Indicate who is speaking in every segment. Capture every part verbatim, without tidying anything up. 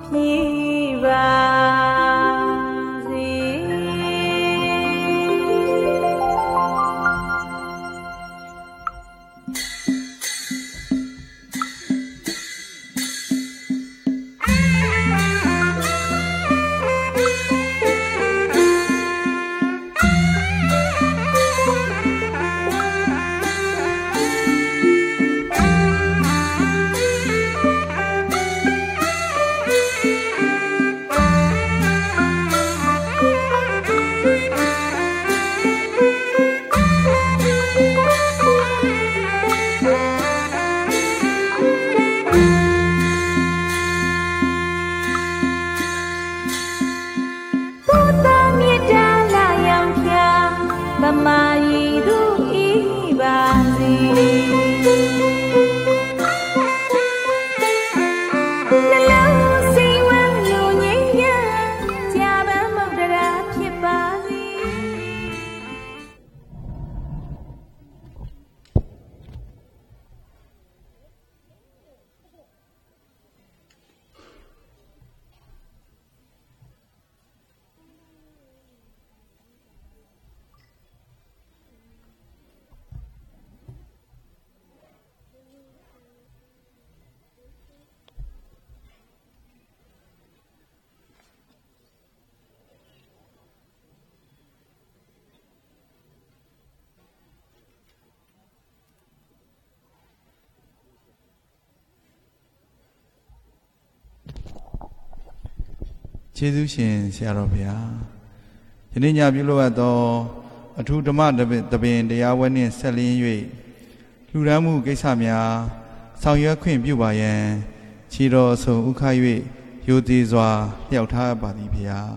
Speaker 1: ကျေးဇူးရှင်ဆရာတော်ဘုရားယနေ့ညပြုလုပ်အပ်သောအထူးဓမ္မသဘင်တရားဝဲနှင့်ဆက်လျင်း၍လူရန်မှုကိစ္စများဆောင်ရွက်ခွင့်ပြုပါရန်ခြေတော်အဆုံဥခ၍ယိုသေးစွာလျှောက်ထားပါသည်ဘုရား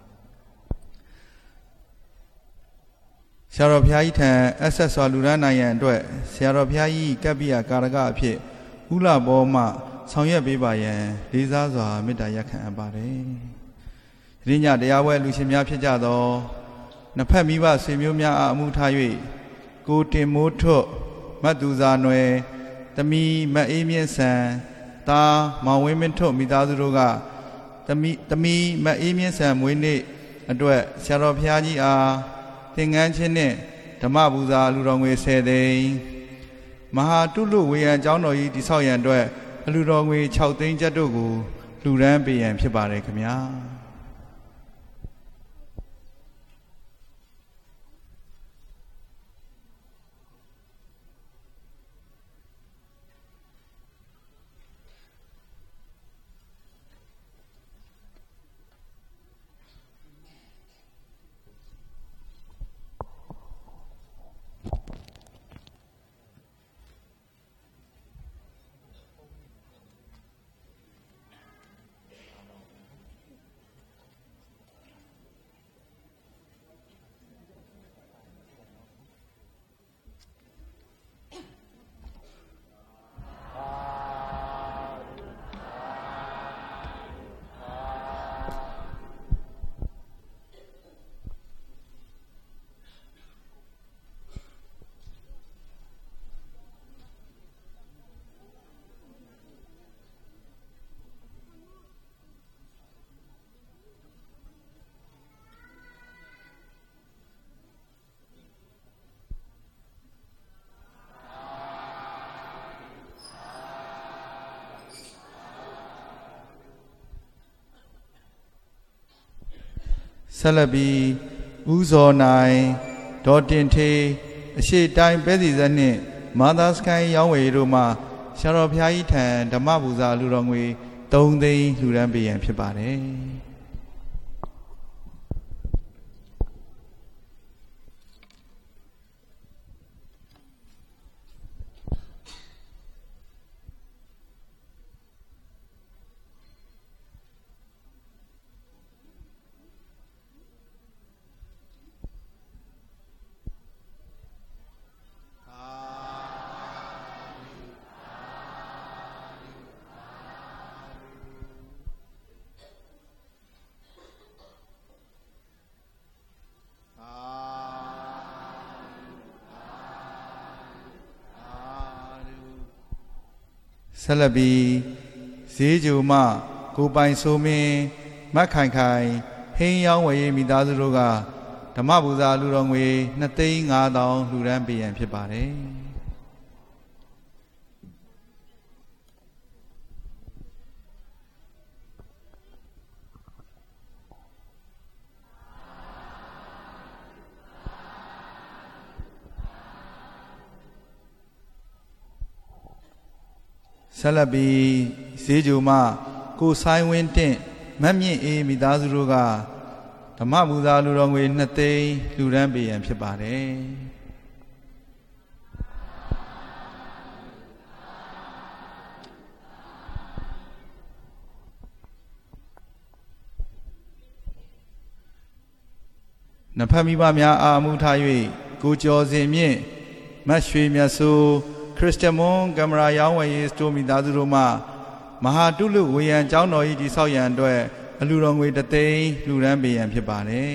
Speaker 1: ဆရာတော်ဘုရားကြီးထံအဆက်စွာလူရန်နိုင်ရန်အတွက်ဆရာတော်ဘုရားကြီးကပ္ပိယကာရကအဖြစ်ဥလဘောမှဆောင်ရွက်ပေးပါရန်လေးစားစွာမေတ္တာရပ်ခံအပ်ပါတယ်။ဒီညတရားဝဲလူရှင်များဖြစ်ကြသောနှစ်ဖက်မိဘဆွေမျိုးများအားအမှုထား၍ကိုတင်မိုးထွတ်မတ်သူဇာနွယ်သမီးမအေးမြင့်ဆန်သားမောင်ဝင်းမင်းထွတ်မိသားစုတို့ကသမီးသမီးမအေးမြင့်ဆန်မွေးနေ့အတွက်ဆရာတော်ဘုရားကြီးအားသင်္ကန်းချင်းနှင့်ဓမ္မပူဇာလူတော်ငွေဆယ်သိန်းမဟာတုလုဝေယံကျောင်းတော်ကြီးတိဆောက်ရန်အတွက်အလူတော်ငွေ၆သိန်းကျပ်တို့ကိုလှူဒန်းပေးရန်ဖြစ်ပါတယ်ခင်ဗျာဆက်လက်ပြီးဦးဇော်နိုင်ဒေါ်တင်ထေးအရှိတိုင်းပဲစီစက်နှင့်မာသာစကိုင်းရောင်းဝယ်တို့မှဆရာတော်ဘုရားကြီးထံဓမ္မပူဇာလူတော်ငွေ၃သိန်းလှူဒန်းပေးရန်ဖြစ်ပါတယ်ဆက်လက်ပြီးဈေးကြိုမှကိုပိုင်ဆိုမင်းမတ်ခိုင်ခိုင်ဟင်းရောင်းဝယ်ရေးမိသားစုတို့ကဓမ္မပူဇာလူတော်ငွေနှစ်သိန်းငါးသောင်းလှူဒန်းပေးရန်ဖြစ်ပါတယ်ဆက်လက်ပြီးဈေးကြိုမှကိုဆိုင်ဝင်းတင့်မတ်မြင့်အေးမိသားစုတို့ကဓမ္မပူဇာလူတော်ငွေနှစ်သိန်းလှူဒန်းပေးရန်ဖြစ်ပါတယ်နှစ်ဖက်မိဘများအာမှုထား၍ကိုကျော်စင်မြင့်မတ်ရွှေမြတ်စိုးခရစ်စတမွန်ကင်မရာရောင်းဝယ်ရေးစတိုမိသားစုတို့မှမဟာတုလုဝေယံကျောင်းတော်၏တည်ဆောက်ရန်အတွက်အလှူတော်ငွေတစ်သိန်းလှူဒန်းပေးရန်ဖြစ်ပါတယ်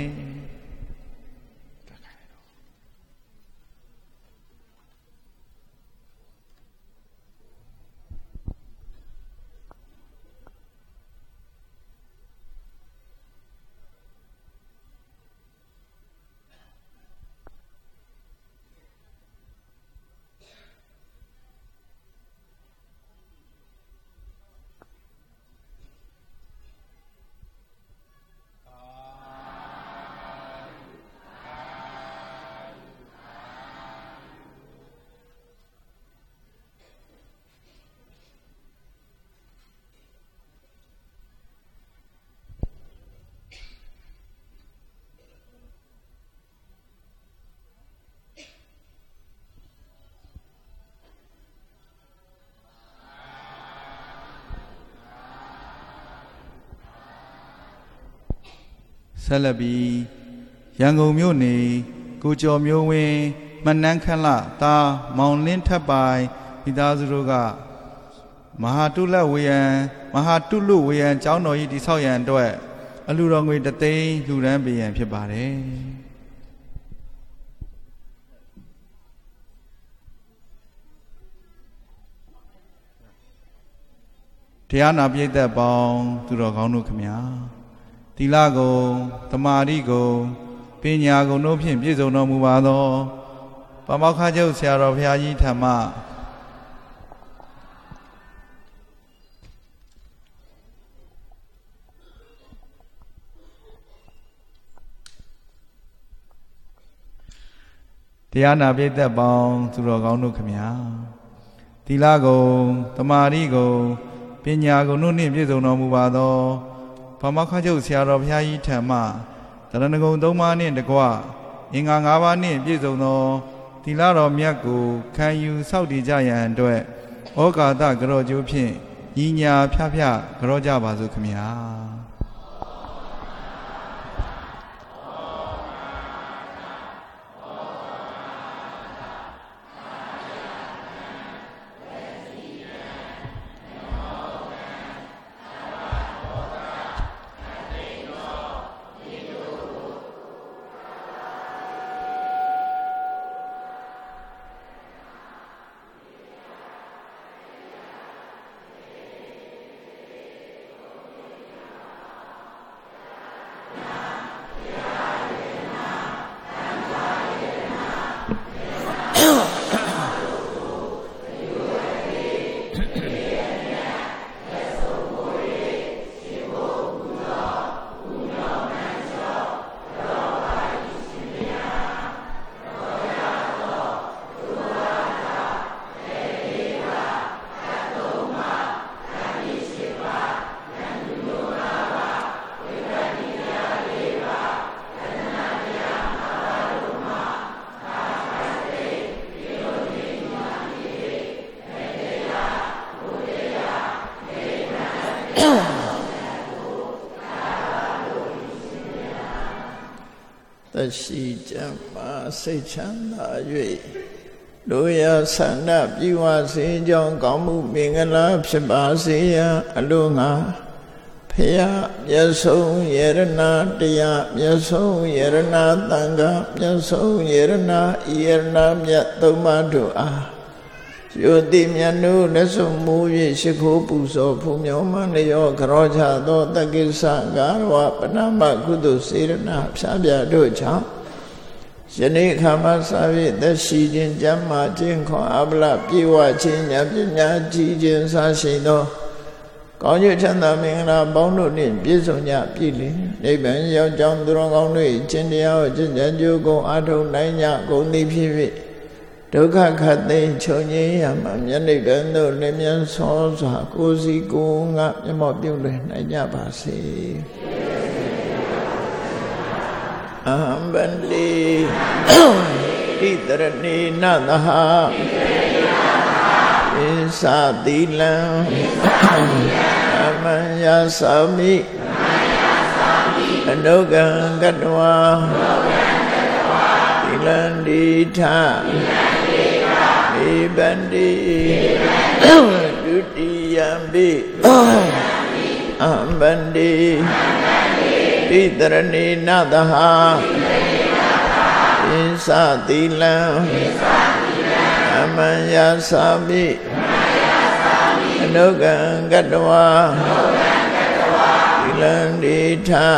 Speaker 1: ဆက်လက်ပြီးရန်ကုန်မြို့နေကိုကျော်မျိုးဝင်းမနှန်းခန့်လသားမောင်လင်းထပ်ပိုင်မိသားစုတို့ကမဟာတုလဝေယံမဟာတုလုဝေယံကျောင်းတော်ကြီးတည်ဆောက်ရန်အတွက်အလှူတော်ငွေတစ်သိန်းလှူဒန်းပေးရန်ဖြစ်ပါတယ်တရားနာပိဋကပေါင်းသူတော်ကောင်းတို့ခမညာသီလကုံသမာဓိကုံပညာကုံတို့ဖြင့်ပြည့်စုံတော်မူပါသောပါမောက္ခချုပ်ဆရာတော်ဘုရားကြီးထံမှတရားနာပိဋကပေါင်းသူတော်ကောင်းတို့ခမညာသီလကုံသမာဓိကုံပညာကုံတို့နှင့်ပြည့်စုံတော်မူပါသောပါမောက္ခချုပ်ဆရာတော်ဘုရားကြီးထံမှတရဏဂုံသုံးပါးနှင့်တကွအင်္ဂါ၅ပါးနှင့်ပြည့်စုံသောသီလတော်မြတ်ကိုခံယူစောင့်တည်ကြရန်အတွက်ဩကာသကရောကျိုးဖြင့်ညီညာဖြဖြကရောကြပါစို့ခမညာသက်ရှိကြမှာစိတ်ချမ်းသာ၍လူရဆန္ဒပြုဝစေကြောင်းကောင်းမှုမင်္ဂလာဖြစ်ပါစေရန်အလိုငါဖရာမြတ်ဆုံးယရနာတရားမြတ်ဆုံးယရနာသံဃာမြတ်ဆုံးယရနာဤယရနာမြတ်သုံးပါးတို့အား
Speaker 2: Yoti Mianu Nesumu Shiko Puso Pumyo Manlio Karoja Do Takisa Garwa Panama Kudu Sirana Sabia Docha Shani Kama Savi the Shijin Jama Jinko Abla Piwa Chinya Pinya Jijin Sashino Konyu Chanda Mingla Bondo Nin Pisonya Pili Niban Yao Jang Durong Nui Chindia Jinjan Jugo Ato Nanya Gondi Pivi Dukkha Khati Chonyi Yama Nyani Bendo Limyan Sosa Kusi Kunga Yamo Pyule Nanya Basi Aham Bandi Itarani Nadaha Isa Dilam Amaya Sami Anogan Gadwa Dilandita Ibandi Dutiyambi Ambandi Pitarani Nadaha Isa Dilam Amaya Sami Anogan Gadwa Dilandita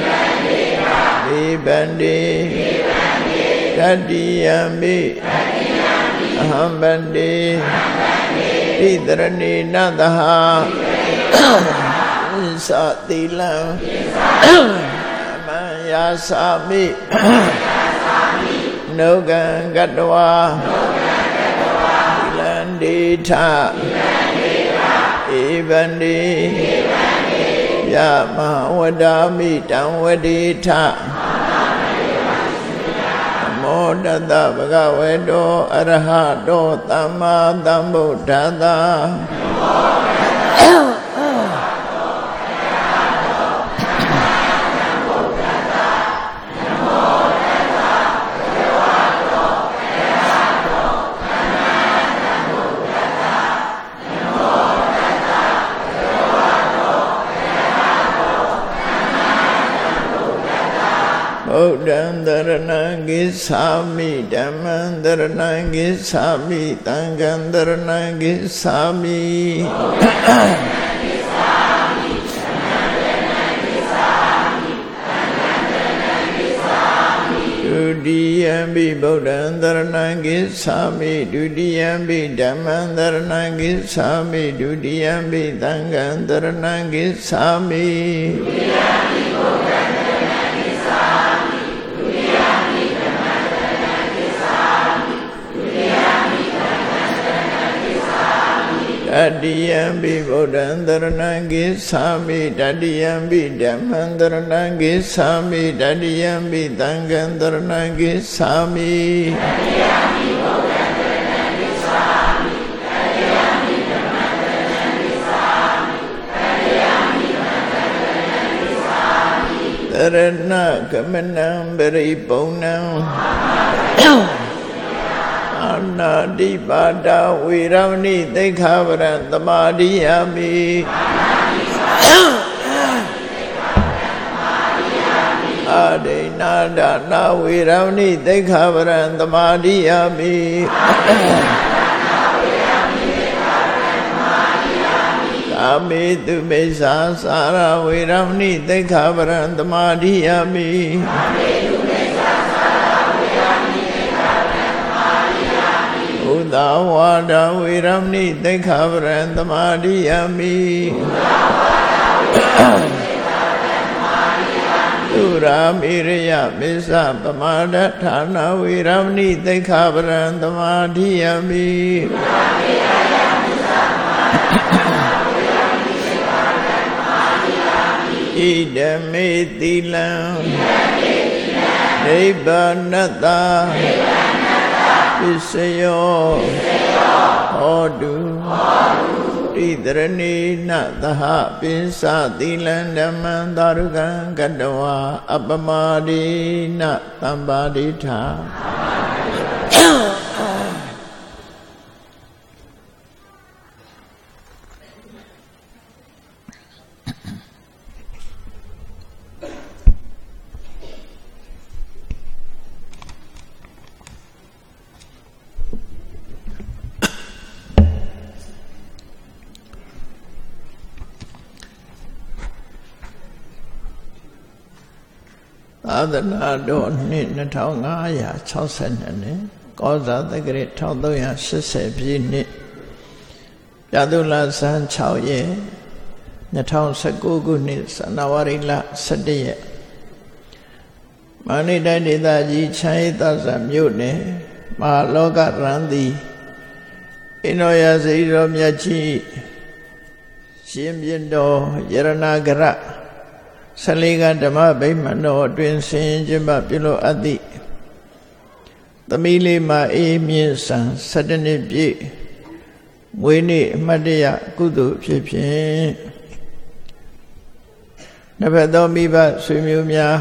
Speaker 2: Ibandi Dadiyambi Ahambandi Pitarani Nadaha Satilam Amaya Sami Nogan Gadwa Dilandita Ibandi Yama Wadami Tamwadita Modada Bhagavato Arahato Tamma Sambuddhassa Buddhaṃ Daraṇaṃ Gissāmi Dhammaṃ Daraṇaṃ Gissāmi Sanghaṃ Daraṇaṃ Gissāmi Dutiyampi Buddhaṃ Daraṇaṃ Gissāmi Dutiyampi Dhammaṃ Daraṇaṃ Gissāmi Dutiyampi Sanghaṃ Daraṇaṃ Gissāmi Dadiyampi Buddhaṃ Daraṇaṃ Gissāmi Dadiyampi Dhammaṃ Daraṇaṃ Gissāmi Dadiyampi Sanghaṃ Daraṇaṃ Gissāmi Dharana Kamanaṃ Paripurnaṃ Anadipada Viramani Dekhavara Tamadiyami Adinada Na Viramani Dekhavara Tamadiyami Kami Tumesa Sara Viramani Dekhavara Tamadiyami Udavada Viramani Dekhavara Tamadiyami Duramirya Misa Pamada Thana Viramani Dekhavara Tamadiyami Idame Tilam Nibbanata Visayo Hodu Tidarani Nataha Pisa Tilan Dhammam Darugan Kadawa Apamadi Natambadita သာသနာတော်နှစ်နှစ်ထောင်ငါးရာခြောက်ဆယ်နှစ်နှစ်ကောဇာတက္ကရာတစ်ထောင်သုံးရာရှစ်ဆယ်ပြည့်နှစ်ပြာသူလဆန်းခြောက်ရက်နှစ်ထောင်ဆယ်ကိုခုနှစ်ဇန်နဝါရီလဆယ့်တစ်ရက်မန္တလေးတိုင်းဒေသကြီးချမ်းရီသာဇံမြို့နယ်မဟာလောကရန်သည်အင်းတော်ရာဇီတော်မြတ်ကြီးရှင်ပြင်းတော်ယရဏဂရဆယ်လေးကဓမ္မဗိမာန်တော်အတွင်ဆင်ကျင်းပပြုလုပ်အပ်သည့်သမီးလေးမအေးမြင့်စံဆယ်နှစ်ပြည့်မွေးနေ့အမှတ်တရကုသိုလ်ဖြစ်ဖြင့်နှစ်ဖက်သောမိဘဆွေမျိုးများ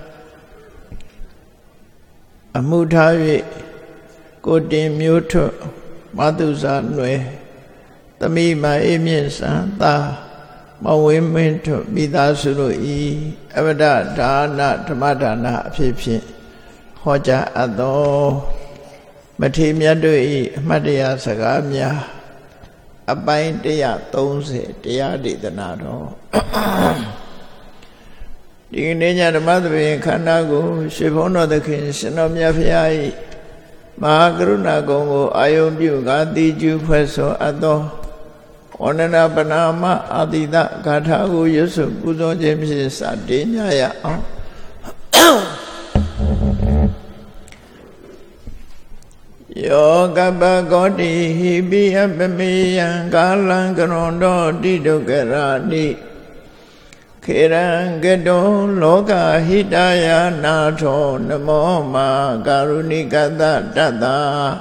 Speaker 2: အမှုထား၍ကိုတင်မျိုးထွတ်မသုဇာနွယ်သမီးမအေးမြင့်စံသာမောင်ဝင်းမင်းထွတ်မိသားစုတို့ဤအဝဒဒါနဓမ္မဒါနအဖြစ်ဖြင့်ဟောကြားအပ်သောမထေရမြတ်တို့ဤအမှတ်တရစကားများအပိုင်းone thirtyတရားဒေသနာတော်ဒီကနေ့ညဓမ္မသဘင်ခန္ဓာကိုရှင်ဘုန်းတော်သခင်ရှင်တော်မြတ်ဖရာဤမဟာကရုဏာကုံကိုအာယုံပြုကာတိကျူဖွဲ့ဆိုအပ်သောဝန္ဒနာပနာမအာတိတဂါထာကိုရွတ်ဆိုပူဇော်ခြင်းဖြင့်စတင်ကြရအောင်ယောကပ္ပကောတိဟိပိယပမေယံကာလံကရွန်တော်တိဒုက္ခရာတိခေရံကတောလောကဟိတယနာထောနမောမာကာရုဏိကတတတ္တ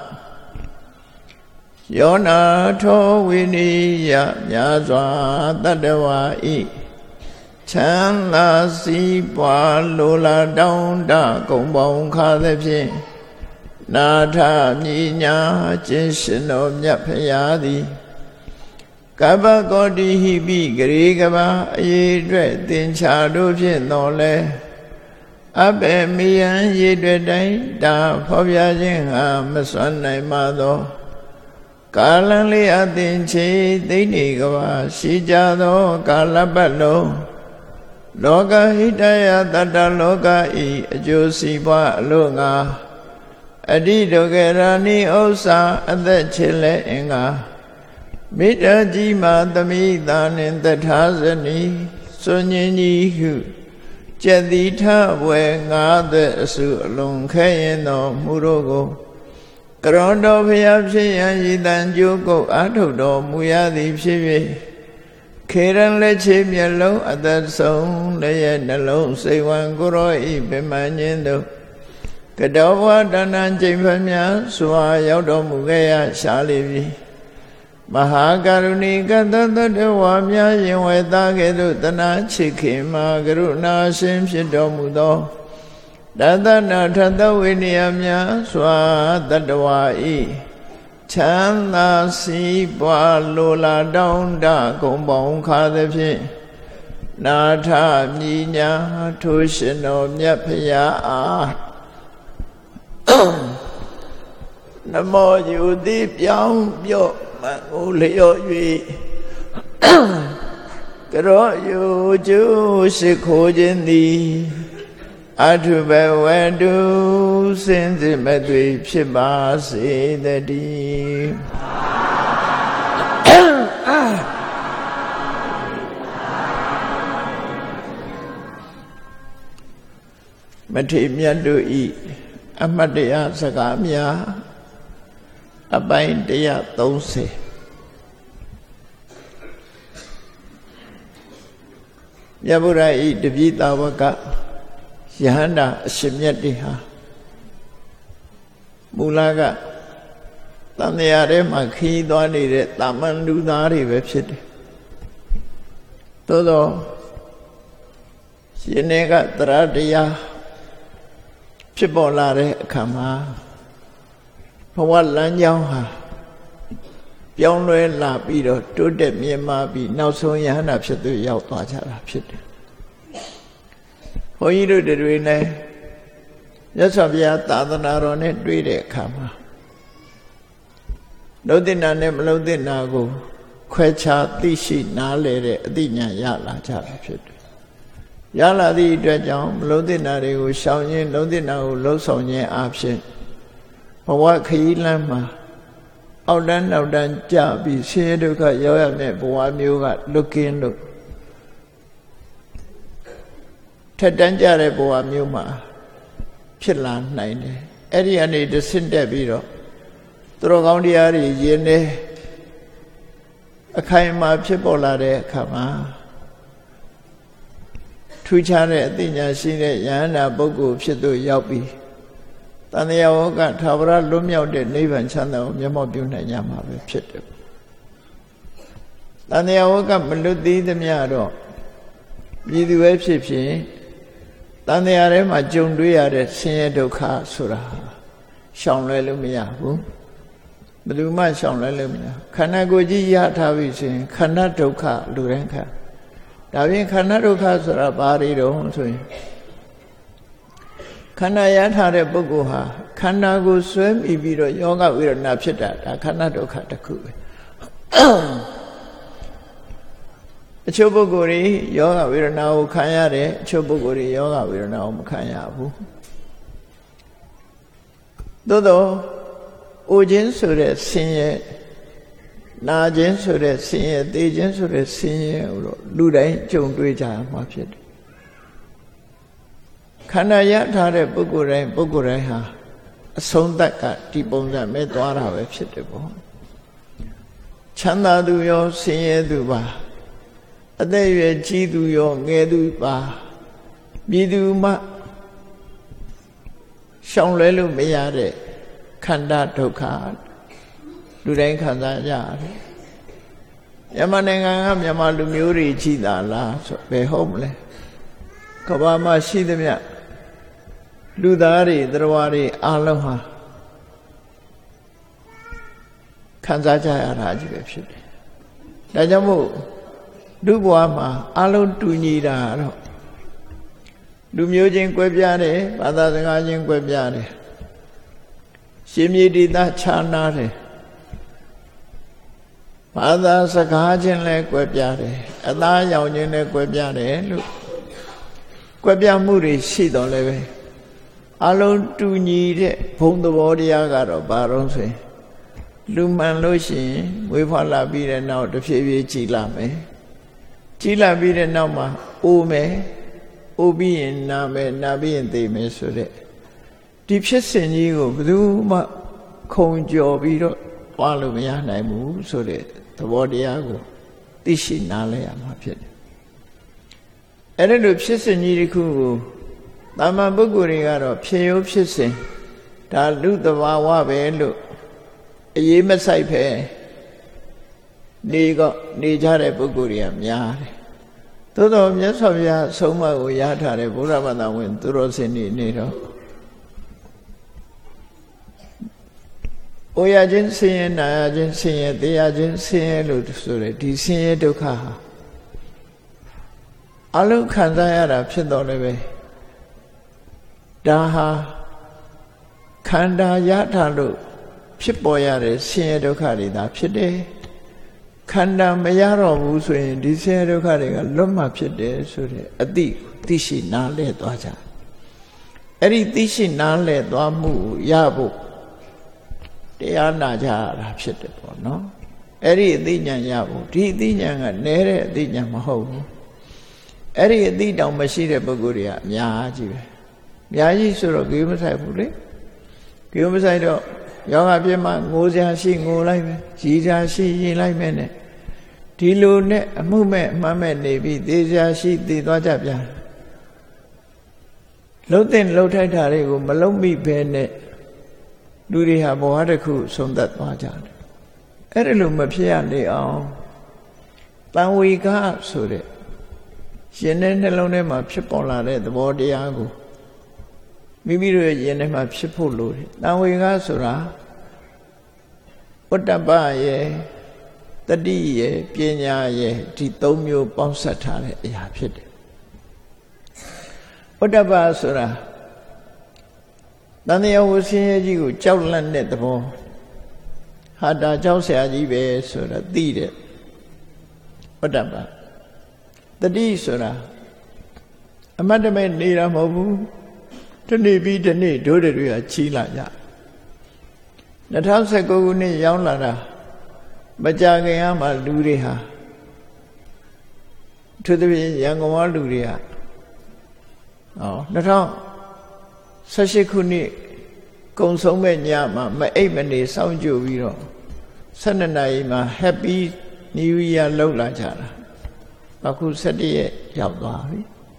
Speaker 2: ယောနာထောဝိနိယမြာစွာတတ္တဝါဤချမ်းသာစီးပွားလိုလားတောင်းတကုံပေါင်းခါသဖြင့်နာထမြညာခြင်းရှင်တော်မြတ်ဖရာသည်ကပ္ပကောတိဟိပိဂရေကဘာအရေးအတွက်သင်္ချာတို့ဖြင့်တော်လဲအဘယ်မယံရေအတွက်တိုင်းဒါဖော်ပြခြင်းဟာမစွမ်းနိုင်ပါသောကာလံလေးအသင်ချေသိနေကဘာရှိကြသောကာလပတ်လုံးလောကဟိတယတတ္တလောကဤအကျိုးစီးပွားအလို့ငါအတိဒုက္ခရာနိဥစ္စာအသက်ချေလဲအင်္ဂါမေတ္တာကြီးမာသမိသာနှင့်တထာဇနီစွန်ញင်းကြီးဟုကျက်တိထဝဲငါးသက်အစုအလုံးခဲရင်တော်မူတို့ကိုကရောတော်ဖျားဖြစ်ရန်ရည်တန်ကြိုးကုတ်အာထုတ်တော်မူရသည်ဖြစ်၍ခေရန်လက်ချေမျက်လုံးအသက်ဆုံးလည်းရဲ့နှလုံးစိတ်ဝံကိုရောဤပင်မညင်းတို့ကတောဘဝတဏ္ဍကျိန်ဖျားစွာရောက်တော်မူခဲ့ရရှားလေပြီမဟာကရုဏီကတ္တတတဝါများရင်ဝဲသားကဲ့သို့တနာချစ်ခင်မှာကရုဏာရှင်ဖြစ်တော်မူသောတသနာထသဝိနည်းများစွာတတဝါဤချမ်းသာစီးပွားလိုလားတောင်းတကုံပေါင်းခါသဖြင့်နာထမြညာထိုရှင်တော်မြတ်ဖရာအားနမောယူသည်ပြောင်းပြော့မငိုလျော့၍ကရောယူကျိုးရှိခိုးခြင်းသည်အထုဘဝတုစင်စစ်မသွေဖြစ်ပါစေတည်းမထေရမြတ်တို့ဤအမှတ်တရစကားများအပိုင်းone thirtyမြတ်ဗုဒ္ဓဤတပိသာဝကယဟန္တာအရှင်မြတ်တွေဟာမူလကတန်မြာထဲမှာခီးသွားနေတဲ့တာမန်လူသားတွေပဲဖြစ်တယ်သို့သောရှင်နေကသရတရားဖြစ်ပေါ်လာတဲ့အခါမှာဘဝလမ်းကြောင်းဟာပြောင်းလဲလာပြီးတော့တိုးတက်မြင့်မားပြီးနောက်ဆုံးယဟန္တာဖြစ်သူရောက်သွားကြတာဖြစ်တယ်ဘုန်းကြီးတို့တွေလည်းမြတ်စွာဘုရားသာသနာတော်နဲ့တွေ့တဲ့အခါမှာလုံးသိနာနဲ့မလုံးသိနာကိုခွဲခြားသိရှိနားလည်တဲ့အသိဉာဏ်ရလာကြတာဖြစ်တယ်ရလာသည့်အတွက်ကြောင့်မလုံးတဲ့နာတွေကိုရှောင်ခြင်းလုံးတဲ့နာကိုလှုပ်ဆောင်ခြင်းအဖြစ်ဘဝခရီးလမ်းမှာအောက်တန်းနောက်တန်းကြပြီးဆင်းရဲဒုက္ခရောက်ရမယ့်ဘဝမျိုးကလွတ်ကင်းလို့ထက်တန်းကြတဲ့ဘဝမျိုးမှာဖြစ်လာနိုင်တယ်အဲ့ဒီအနေနဲ့ဆင့်တက်ပြီးတော့သူတော်ကောင်းတရားတွေယဉ်နေအခိုင်အမာဖြစ်ပေါ်လာတဲ့အခါမှာထူးခြားတဲ့အသိဉာဏ်ရှိတဲ့ယန္တာပုဂ္ဂိုလ်ဖြစ်သူရောက်ပြီးတန်တရားဝကထာဝရလွတ်မြောက်တဲ့နိဗ္ဗာန်ချမ်းသာကိုမျက်မှောက်ပြုနိုင်ကြမှာပဲဖြစ်တယ်တန်တရားဝကမလွတ်သေးသမျှတော့ပြည်သူပဲဖြစ်ဖြစ်တန်တရားထဲမှာကြုံတွေ့ရတဲ့ဆင်းရဲဒုက္ခဆိုတာရှောင်လွဲလို့မရဘူးဘယ်သူမှရှောင်လွဲလို့မရခန္ဓာကိုယ်ကြီးရထားပြီဆိုရင်ခန္ဓာဒုက္ခလူတိုင်းခံဒါပြင်ခန္ဓာဒုက္ခဆိုတာဘာတွေတုံးဆိုရင်ခန္ဓာရထားတဲ့ပုဂ္ဂိုလ်ဟာခန္ဓာကိုဆွဲမိပြီးတော့ယောဂဝိရဏဖြစ်တာဒါခန္ဓာဒုက္ခတစ်ခုပဲအချို့ပုဂ္ဂိုလ်တွေယောဂဝိရဏကိုခံရတယ်အချို့ပုဂ္ဂိုလ်တွေယောဂဝိရဏကိုမခံရဘူးသို့တော့အိုခြင်းဆိုတဲ့ဆင်းရဲနာခြင်းဆိုတဲ့ဆင်းရဲသိခြင်းဆိုတဲ့ဆင်းရဲကိုတော့လူတိုင်းကြုံတွေ့ကြမှာဖြစ်တယ်ခန္ဓာရထားတဲ့ပုဂ္ဂိုလ်တိုင်းပုဂ္ဂိုလ်တိုင်းဟာအဆုံးသတ်ကဒီပုံစံမဲ့သွားတာပဲဖြစ်တယ်ပေါ့ချမ်းသာသူရောဆင်းရဲသူပါအသက်အရွယ်ကြီးသူရောငယ်သူပါပြည်သူမှရှောင်လွဲလို့မရတဲ့ခန္ဓာဒုက္ခလူတိုင်းခံစားကြရတယ်မြန်မာနိုင်ငံကမြန်မာလူမျိုးတွေကြီးတာလားဆိုဘယ်ဟုတ်မလဲကမ္ဘာမှာရှိသမျှလူသားတွေသတ္တဝါတွေအားလုံးဟာခံစားကြရတာကြီးပဲဖြစ်တယ်ဒါကြောင့်မို့လူဘဝမှာအားလုံးတူညီတာတော့လူမျိုးချင်းကွဲပြားတယ်ဘာသာစကားချင်းကွဲပြားတယ်ရှင်မြေတိသားခြားနာတယ်ဘာသာစကားချင်းလည်းကွဲပြားတယ်အသားရောင်ချင်းလည်းကွဲပြားတယ်လို့ကွဲပြားမှုတွေရှိတော့လည်းပဲအလုံးတူညီတဲ့ဘုံသဘောတရားကတော့ဘာလို့ဆိုရင်လူမှန်လို့ရှိရင်ဝေဖွာလာပြီးတဲ့နောက်တစ်ဖြည်းဖြည်းကြည်လာမယ်ကြည်လာပြီးတဲ့နောက်မှာအိုးမယ်အိုးပြီးရင်နာမယ်နာပြီးရင်သိမယ်ဆိုတဲ့ဒီဖြစ်စဉ်ကြီးကိုဘယ်သူမှခုံကျော်ပြီးတော့ပွားလို့မရနိုင်ဘူးဆိုတဲ့သဘောတရားကိုသိရှိနားလည်ရမှာဖြစ်တယ်အဲ့ဒီလိုဖြစ်စဉ်ကြီးတစ်ခုကိုတာမန်ပုဂ္ဂိုလ်တွေကတော့ဖြစ်ရိုးဖြစ်စဉ်ဒါလူသဘာဝပဲလို့အရေးမဆိုင်ပဲနေကနေကြတဲ့ပုဂ္ဂိုလ်တွေကများတယ်သို့တော်မြတ်စွာဘုရားအဆုံးအမကိုရထားတဲ့ဘုရားဘာသာဝင်သူတော်စင်တွေနေတော့အိုရခြင်းဆင်းရဲနာရခြင်းဆင်းရဲသိရခြင်းဆင်းရဲလို့ဆိုရယ်ဒီဆင်းရဲဒုက္ခဟာအလုံးခံစားရတာဖြစ်တော့လည်းပဲဒါဟာခန္ဓာရထားလို့ဖြစ်ပေါ်ရတဲ့ဆင်းရဲဒုက္ခတွေဒါဖြစ်တယ်ခန္ဓာမရတော့ဘူးဆိုရင်ဒီဆင်းရဲဒုက္ခတွေကလွတ်မှဖြစ်တယ်ဆိုတဲ့အတိသိရှိနားလည်သွားကြအဲ့ဒီသိရှိနားလည်သွားမှုရဖို့တရားနာကြရတာဖြစ်တယ်ပေါ့နော်အဲ့ဒီအသိဉာဏ်ရဖို့ဒီအသိဉာဏ်ကနည်းတဲ့အသိဉာဏ်မဟုတ်ဘူးအဲ့ဒီအသိတောင်မရှိတဲ့ပုဂ္ဂိုလ်တွေကအများကြီးပဲအများကြီးဆိုတော့ကိမဆိုင်ဘူးလေကိမဆိုင်တော့ယောဂပြမငိုစရာရှိငိုလိုက်မယ်ရည်စရာရှိရည်လိုက်မယ်နဲ့ဒီလိုနဲ့အမှုမဲ့အမှန်မဲ့နေပြီးသေစရာရှိသေသွားကြပြန်လှုပ်တဲ့လှုပ်ထိုက်တာတွေကိုမလုံးမိဘဲနဲ့လူတွေဟာဘဝတစ်ခုဆုံးသက်သွားကြတယ်အဲ့ဒါလိုမဖြစ်ရလေအောင်တန်ဝေကဆိုတဲ့ရှင်တဲ့နှလုံးထဲမှာဖြစ်ပေါ်လာတဲ့သဘောတရားကိုမိမိတို့ရဲ့ရင်ထဲမှာဖြစ်ဖို့လိုတယ်တန်ဝေကဆိုတာဥတ္တပရဲ့တတိရဲ့ပညာရဲ့ဒီသုံးမျိုးပေါင်းစပ်ထားတဲ့အရာဖြစ်တယ်ဥတ္တပဆိုတာတန်တရားဝဆင်းရဲကြီးကိုကြောက်လန့်တဲ့သဘောဟာတာကြောက်ဆရာကြီးပဲဆိုတာသိတဲ့ဥတ္တပတတိဆိုတာအမတ်တမဲ့နေတာမဟုတ်ဘူးတနေ့ပြီးတနေ့ဒုတွေကချီးလာကြ၂၀၁၉ခုနှစ်ရောက်လာတာမကြခင်ကမှလူတွေဟာသူတပည့်ရန်ကုန်ကလူတွေကဟော၂၀၁၈ခုနှစ်ကုံဆုံးမဲ့ညမှာမအိပ်မနေစောင့်ကြိုပြီးတော့၁၂နာရီမှာ Happy New Year လောက်လာကြတာအခု၁၁ရက်ရောက်သွားပြီ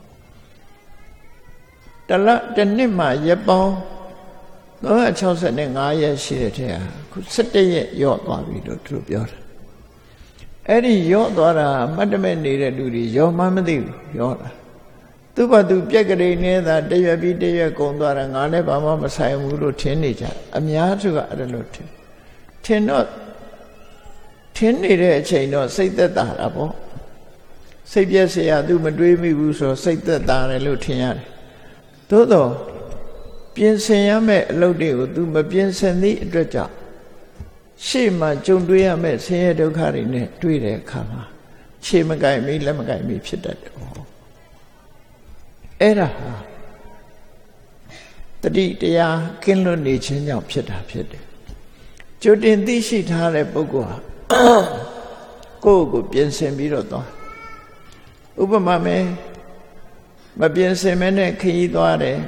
Speaker 2: တလတနှစ်မှာရက်ပေါင်း၃၆၅ရက်ရှိတဲ့ထဲအခု၁၁ရက်ရော့သွားပြီလို့သူတို့ပြောတာအဲ့ဒီရော့သွားတာမှတ်တမဲ့နေတဲ့လူတွေရောမှမသိဘူးရော့တာသူ့ဘာသူပြက်ကလေးနေတာတရွက်ပြီးတရွက်ကုန်သွားတာငါနဲ့ဘာမှမဆိုင်ဘူးလို့ထင်နေကြအများစုကအဲ့လိုထင်ထင်တော့ထင်နေတဲ့အချိန်တော့စိတ်သက်သာတာပေါ့စိတ်ပြည့်စရာသူမတွေးမိဘူးဆိုစိတ်သက်သာတယ်လို့ထင်ရတယ်သို့တော့ပြင်ဆင်ရမယ့်အလုပ်တွေကို तू မပြင်ဆင်သည့်အတွက်ကြောင့်ရှေ့မှာကြုံတွေ့ရမယ့်ဆင်းရဲဒုက္ခတွေနဲ့တွေ့တဲ့အခါမှာခြေမကိုက်မိလက်မကိုက်မိဖြစ်တတ်တယ်ပေါ့အဲ့ဒါဟာတတိတရားကင်းလွတ်နေခြင်းကြောင့်ဖြစ်တာဖြစ်တယ်ကြိုတင်သိရှိထားတဲ့ပုဂ္ဂိုလ်ဟာကိုယ့်ကိုပြင်ဆင်ပြီးတော့သွားဥပမာမဲ့မပြင်ဆင်မဲနဲ့ခရီးသွားတယ်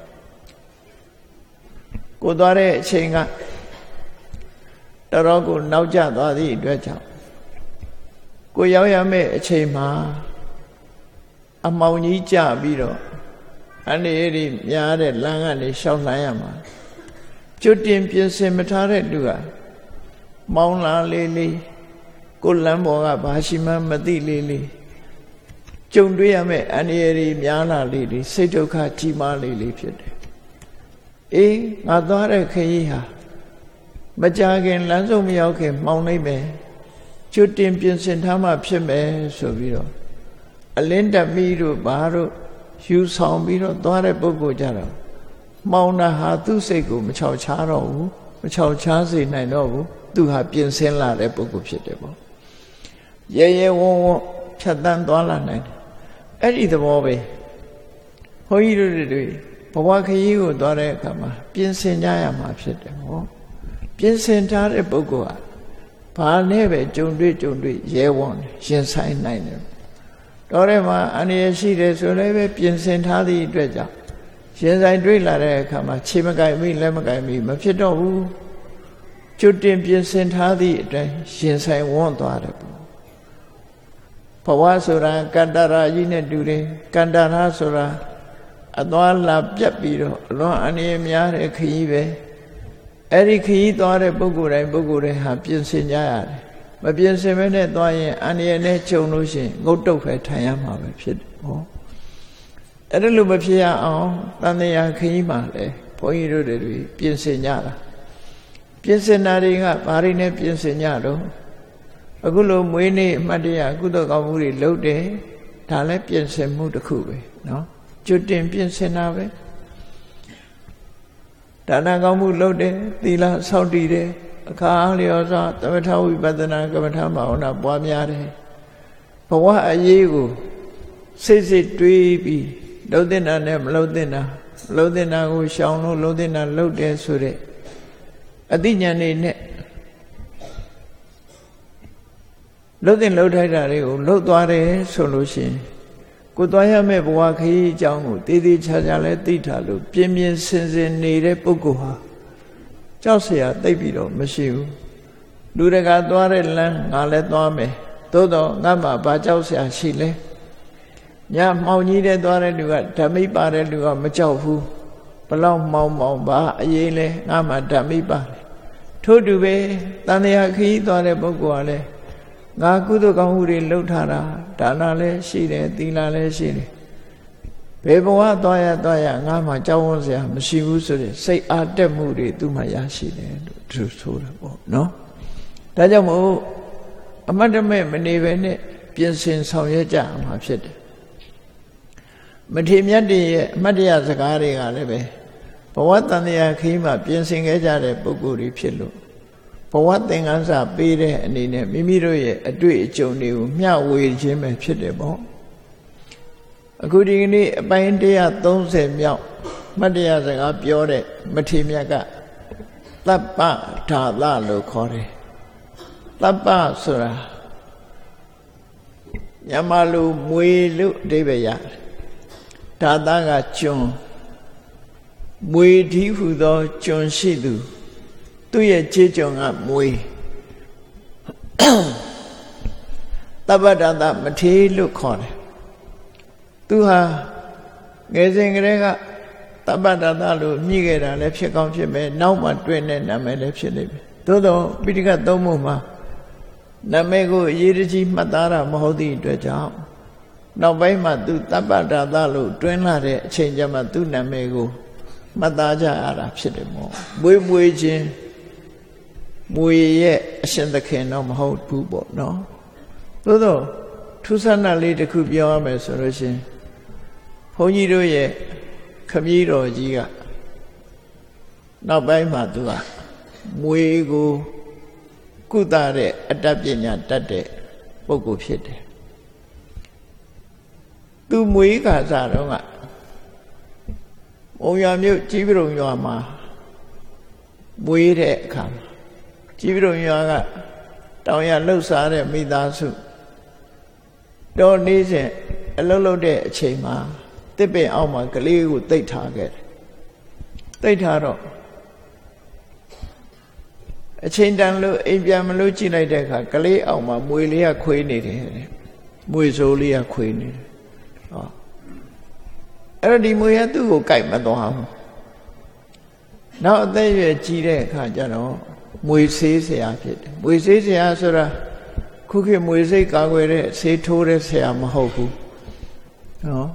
Speaker 2: ကိုသွားတဲ့အချိန်ကတော်တော်ကိုနောက်ကျသွားသည့်အတွက်ကြောင့်ကိုရောက်ရမယ့်အချိန်မှာအမောင်ကြီးကျပြီးတော့အနေရီများတဲ့လမ်းကနေရှောက်လှမ်းရမှာကျွတ်တင်ပြင်ဆင်မထားတဲ့လူကမောင်းလာလေးလေးကိုလမ်းပေါ်ကဘာရှိမှမသိလေးလေးကြုံတွေ့ရမယ့်အနေရီများလာလေးလေးစိတ်ဒုက္ခကြီးမားလေးလေးဖြစ်တယ်အေးငါသွားတဲ့ခရီးဟာမကြခင်လမ်းဆုံးမရောက်ခင်မှောင်နေမယ်ကျွတ်တင်ပြင်ဆင်ထားမှဖြစ်မယ်ဆိုပြီးတော့အလင်းတက်ပြီးတော့ဘာတို့ယူဆောင်ပြီးတော့သွားတဲ့ပုဂ္ဂိုလ်ကြတော့မှောင်တာဟာသူ့စိတ်ကိုမချောက်ချားတော့ဘူးမချောက်ချားစေနိုင်တော့ဘူးသူဟာပြင်ဆင်လာတဲ့ပုဂ္ဂိုလ်ဖြစ်တယ်ပေါ့ရဲရဲဝံ့ဝံ့ဖြတ်တန်းသွားလာနိုင်တယ်အဲ့ဒီသဘောပဲဘုန်းကြီးတို့တွေဘဝခရီးကိုသွားတဲ့အခါမှာပြင်ဆင်ကြရမှာဖြစ်တယ်ဟောပြင်ဆင်ထားတဲ့ပုဂ္ဂိုလ်ဟာဘာနဲ့ပဲကြုံတွေ့ကြုံတွေ့ရဲဝံ့ရင်ဆိုင်နိုင်တယ်တော့ထဲမှာအန္တရာယ်ရှိတယ်ဆိုလည်းပဲပြင်ဆင်ထားသည့်အတွက်ကြောင့်ရင်ဆိုင်တွေ့လာတဲ့အခါမှာခြေမကိုက်မိလက်မကိုက်မိမဖြစ်တော့ဘူးကျွတ်တင်ပြင်ဆင်ထားသည့်အတွက်ရင်ဆိုင်ဝန်းသွားတယ်ပေါ့ဘဝဆိုတာကန္တရာကြီးနဲ့တူတယ်ကန္တရာဆိုတာအသွားလာပြတ်ပြီးတော့အလွန်အန္တရာယ်များတဲ့ခရီးပဲအဲ့ဒီခရီးသွားတဲ့ပုဂ္ဂိုလ်တိုင်းပုဂ္ဂိုလ်တိုင်းဟာပြင်ဆင်ကြရတယ်မပြင်ဆင်မဲနဲ့သွားရင်အန္တရာယ်နဲ့ကြုံလို့ရှိရင်ငုတ်တုတ်ပဲထိုင်ရမှာပဲဖြစ်တယ်ဟောအဲ့ဒါလိုမဖြစ်ရအောင်တန်တရားခရီးမှာလေဘုန်းကြီးတို့တွေပြင်ဆင်ကြတာပြင်ဆင်တာတွေကဘာတွေနဲ့ပြင်ဆင်ကြတော့အခုလိုမွေးနေ့အမှတ်တရကုသိုလ်ကောင်းမှုတွေလုပ်တယ်ဒါလည်းပြင်ဆင်မှုတစ်ခုပဲเนาะကျွတ်တင်ပြင်ဆင်တာပဲဒါနကောင်းမှုလုပ်တယ်သီလဆောက်တည်တယ်အခါအားလျော်စွာသမထဝိပဿနာကမ္မထာဘာဝနာပွားများတယ်ဘဝအရေးကိုစိတ်စိတ်တွေးပြီးလှုပ်တဲ့နာနဲ့မလှုပ်တဲ့နာလှုပ်တဲ့နာကိုရှောင်လို့လှုပ်တဲ့နာလှုပ်တယ်ဆိုတဲ့အသိဉာဏ်နေနဲ့လှုပ်တဲ့လှုပ်ထိုက်တာတွေကိုလှုပ်သွားတယ်ဆိုလို့ရှိရင်ကိုသွားရမယ့်ဘဝခရီးအကြောင်းကိုတည်တည်ချာချာလဲသိထားလို့ပြင်းပြင်းစင်စင်နေတဲ့ပုဂ္ဂိုလ်ဟာကြောက်เสียသိပ်ပြီးတော့မရှိဘူးလူတကာသွားတဲ့လမ်းငါလည်းသွားမယ်သို့တော့ငါမှဘာကြောက်เสียရှိလဲညမှောင်ကြီးတဲ့သွားတဲ့လူကဓမ္မိပါတဲ့လူကမကြောက်ဘူးဘလောက်မှောင်မှောင်ပါအေးလဲငါမှဓမ္မိပါတယ်ထို့တူပဲတန်တရားခရီးသွားတဲ့ပုဂ္ဂိုလ်ကလည်းငါကုသိုလ်ကောင်းမှုတွေလုပ်ထားတာဒါနလည်းရှိတယ်သီလလည်းရှိတယ်ဘယ်ဘဝသွားရသွားရငါမှကြောက်ဝန်းစရာမရှိဘူးဆိုတဲ့စိတ်အားတက်မှုတွေသူ့မှာရရှိတယ်လို့သူဆိုတာပေါ့နော်ဒါကြောင့်မို့အမတ်တမဲ့မနေပဲနဲ့ပြင်ဆင်ဆောင်ရွက်ကြမှာဖြစ်တယ်မထေမြတ်တည်းရဲ့အမတ်တရားစကားတွေကလည်းပဲဘဝတန်တရားခရီးမှာပြင်ဆင်ခဲ့ကြတဲ့ပုဂ္ဂိုလ်တွေဖြစ်လို့ဘဝသင်္ကန်းစာပေးတဲ့အနေနဲ့မိမိတို့ရဲ့အတွေ့အကြုံတွေကိုမျှဝေခြင်းပဲဖြစ်တယ်ပေါ့အခုဒီကနေ့အပိုင်းone thirtyမြောက်မတ်တရားစကားပြောတဲ့မထေမြတ်ကသဗ္ဗဓာသလို့ခေါ်တယ်သဗ္ဗဆိုတာမြန်မာလိုမွေလို့အဓိပ္ပာယ်ရတယ်ဓာသကကျွန်မွေဒီဟုသောကျွန်ရှိသူသူ့ရဲ့ခြေကျွန်ကမွေသဗ္ဗဓာသမထေလို့ခေါ်တယ်သူဟာငယ်စဉ်ကတည်းကသဗ္ဗဓာသလို့မြည်ခဲ့တာလည်းဖြစ်ကောင်းဖြစ်မယ်နောက်မှတွေ့တဲ့နာမည်လည်းဖြစ်လိမ့်မယ်သို့တော့ပိဋကတ်သုံးပုံမှာနာမည်ကိုအရေးတကြီးမှတ်သားတာမဟုတ်သည့်အတွက်ကြောင့်နောက်ပိုင်းမှာသူသဗ္ဗဓာသလို့တွင်းလာတဲ့အချိန်ကျမှသူ့နာမည်ကိုမှတ်သားကြရတာဖြစ်တယ်မို့မွေးမွေးချင်းမွေရဲ့အရှင်သခင်တော့မဟုတ်ဘူးပေါ့နော်သို့တော့ထူးဆန်းတာလေးတစ်ခုပြောရမယ်ဆိုလို့ရှိရင်ဘုန်းကြီးတို့ရဲ့ခမည်းတော်ကြီးကနောက်ပိုင်းမှာသူကမွေကိုကုသတဲ့အတတ်ပညာတတ်တဲ့ပုဂ္ဂိုလ်ဖြစ်တယ်သူမွေကစားတော့ကဘုံရမြို့ကြီးပြုံရွာမှာမွေတဲ့အခါမှာကြီးပြုံရွာကတောင်ရလှုပ်ရှားတဲ့မိသားစုတော့နေစဉ်အလုံးလုံးတဲ့အချိန်မှာတစ်ပင်အောက်မှာကလေးကိုတိတ်ထားခဲ့တယ်တိတ်ထားတော့အချိန်တန်လို့အိမ်ပြန်မလို့ကြည့်လိုက်တဲ့အခါကလေးအောက်မှာမွေလေးကခွေးနေတယ်မွေစိုးလေးကခွေးနေတယ်ဟောအဲ့တော့ဒီမွေကသူ့ကိုကြိုက်မသွားဘူးနောက်အသက်အရွယ်ကြီးတဲ့အခါကျတော့မွေဆေးဆရာဖြစ်တယ်မွေဆေးဆရာဆိုတာခုခေတ်မွေစိတ်ကာကွယ်တဲ့ဆေးထိုးတဲ့ဆရာမဟုတ်ဘူးနော်